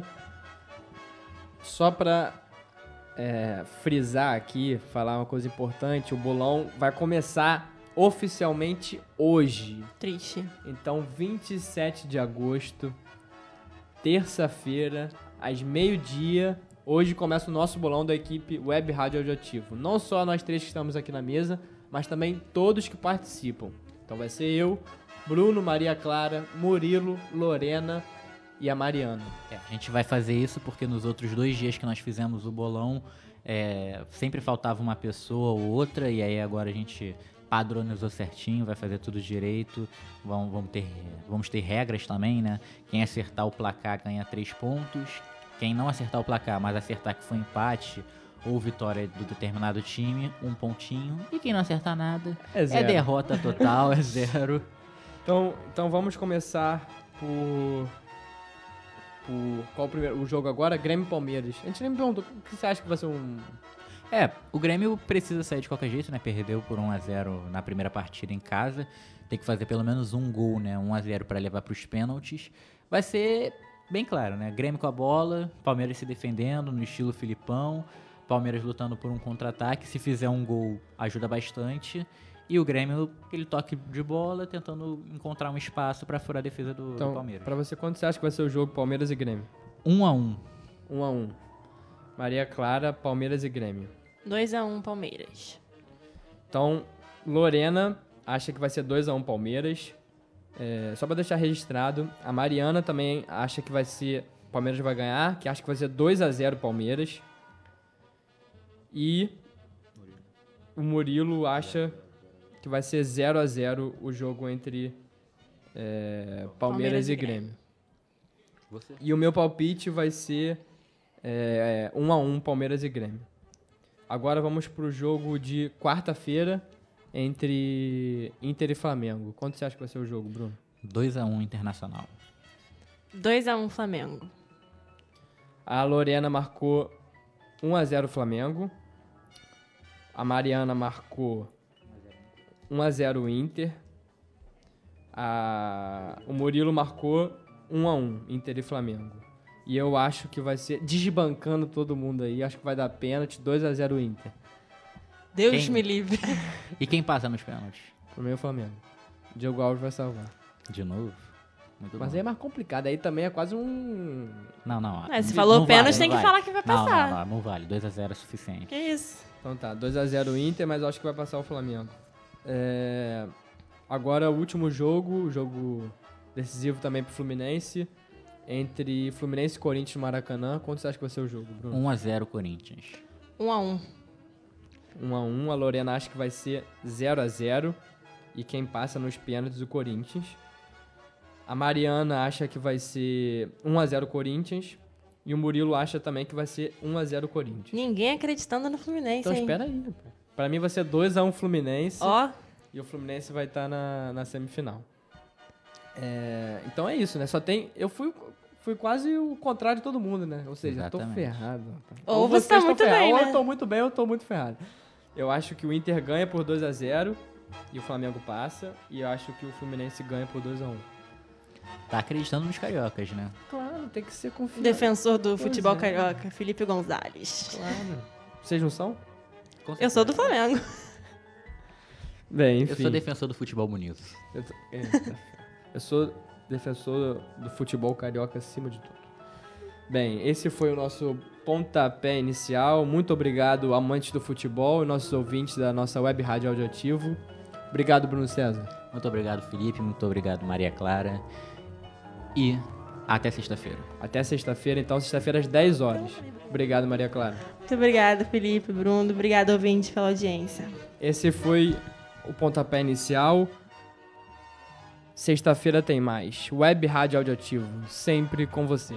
Só pra é, frisar aqui, falar uma coisa importante, o bolão vai começar oficialmente hoje. Triste. Então, vinte e sete de agosto, terça-feira, às meio-dia, hoje começa o nosso bolão da equipe Web Rádio Audioativo. Não só nós três que estamos aqui na mesa, mas também todos que participam. Então vai ser eu, Bruno, Maria Clara, Murilo, Lorena e a Mariana. É, a gente vai fazer isso porque nos outros dois dias que nós fizemos o bolão, é, sempre faltava uma pessoa ou outra, e aí agora a gente padronizou certinho, vai fazer tudo direito. Vamos, vamos, ter, vamos ter regras também, né? Quem acertar o placar ganha três pontos. Quem não acertar o placar, mas acertar que foi empate ou vitória do determinado time, um pontinho. E quem não acertar nada, É é zero. derrota total, é zero. Então, então vamos começar por... por qual o primeiro o jogo agora? Grêmio e Palmeiras. A gente nem me perguntou o que você acha que vai ser um... É, o Grêmio precisa sair de qualquer jeito, né? Perdeu por um a zero na primeira partida em casa. Tem que fazer pelo menos um gol, né? um a zero para levar para os pênaltis. Vai ser bem claro, né? Grêmio com a bola, Palmeiras se defendendo no estilo Filipão, Palmeiras lutando por um contra-ataque. Se fizer um gol, ajuda bastante. E o Grêmio, aquele toque de bola, tentando encontrar um espaço para furar a defesa do, do Então, Palmeiras. pra você, quanto você acha que vai ser o jogo Palmeiras e Grêmio? Um a um. Um a um. Maria Clara, Palmeiras e Grêmio. dois a um Palmeiras. Então, Lorena acha que vai ser dois a um Palmeiras. É, só pra deixar registrado, a Mariana também acha que vai ser... Palmeiras vai ganhar, que acha que vai ser dois a zero Palmeiras. E o Murilo acha que vai ser zero a zero o jogo entre é, Palmeiras, Palmeiras e, e Grêmio. Você? E o meu palpite vai ser é, um a um Palmeiras e Grêmio. Agora vamos pro jogo de quarta-feira entre Inter e Flamengo. Quanto você acha que vai ser o jogo, Bruno? dois a um Internacional. dois a um Flamengo. A Lorena marcou um a zero Flamengo. A Mariana marcou um a zero Inter. A... O Murilo marcou um a um Inter e Flamengo. E eu acho que vai ser, desbancando todo mundo aí, acho que vai dar pênalti, dois a zero Inter. Deus Quem? me livre. E quem passa nos pênaltis? Pro meu Flamengo. Diego Alves vai salvar. De novo? Muito Mas bom. aí é mais complicado, aí também é quase um... Não, não. É, se não falou vale, pênalti, não tem que vale. falar que vai Não, passar. Não, não, não vale. dois a zero é suficiente. Que isso? Então tá, dois a zero Inter, mas eu acho que vai passar o Flamengo. É... Agora o último jogo, o jogo decisivo também pro Fluminense, entre Fluminense e Corinthians no Maracanã. Quanto você acha que vai ser o jogo, Bruno? um a zero Corinthians. um a um. um a um, a Lorena acha que vai ser zero a zero e quem passa nos pênaltis o Corinthians. A Mariana acha que vai ser um a zero Corinthians e o Murilo acha também que vai ser um a zero Corinthians. Ninguém acreditando no Fluminense, Então hein? espera aí, pô. Pra mim vai ser dois a um Fluminense. Ó, E o Fluminense vai estar na, na semifinal. É, então é isso, né? Só tem... Eu fui, fui quase o contrário de todo mundo, né? Ou seja, eu tô Exatamente. ferrado. rapaz. Ou você vocês tá estão muito ferrados, bem, Ou né? eu tô muito bem ou eu tô muito ferrado. Eu acho que o Inter ganha por dois a zero e o Flamengo passa. E eu acho que o Fluminense ganha por dois a um. Tá acreditando nos cariocas, né? Claro, tem que ser confiante. defensor do Pois futebol é. carioca, Felipe Gonzalez. Claro. Vocês não são? Com Eu sou do certeza. Flamengo. Bem, enfim. Eu sou defensor do futebol bonito. Eu, tô- é, tá. Eu sou defensor do futebol carioca acima de tudo. Bem, esse foi o nosso pontapé inicial. Muito obrigado, amantes do futebol e nossos ouvintes da nossa web rádio Audioativo. Obrigado, Bruno César. Muito obrigado, Felipe. Muito obrigado, Maria Clara. E até sexta-feira. Até sexta-feira, então, sexta-feira às dez horas. Obrigado, Maria Clara. Muito obrigada, Felipe, Bruno. Obrigada, ouvinte, pela audiência. Esse foi o pontapé inicial. Sexta-feira tem mais. Web Rádio Audioativo, sempre com você.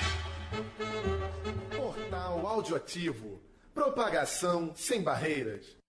Portal Audioativo. Propagação sem barreiras.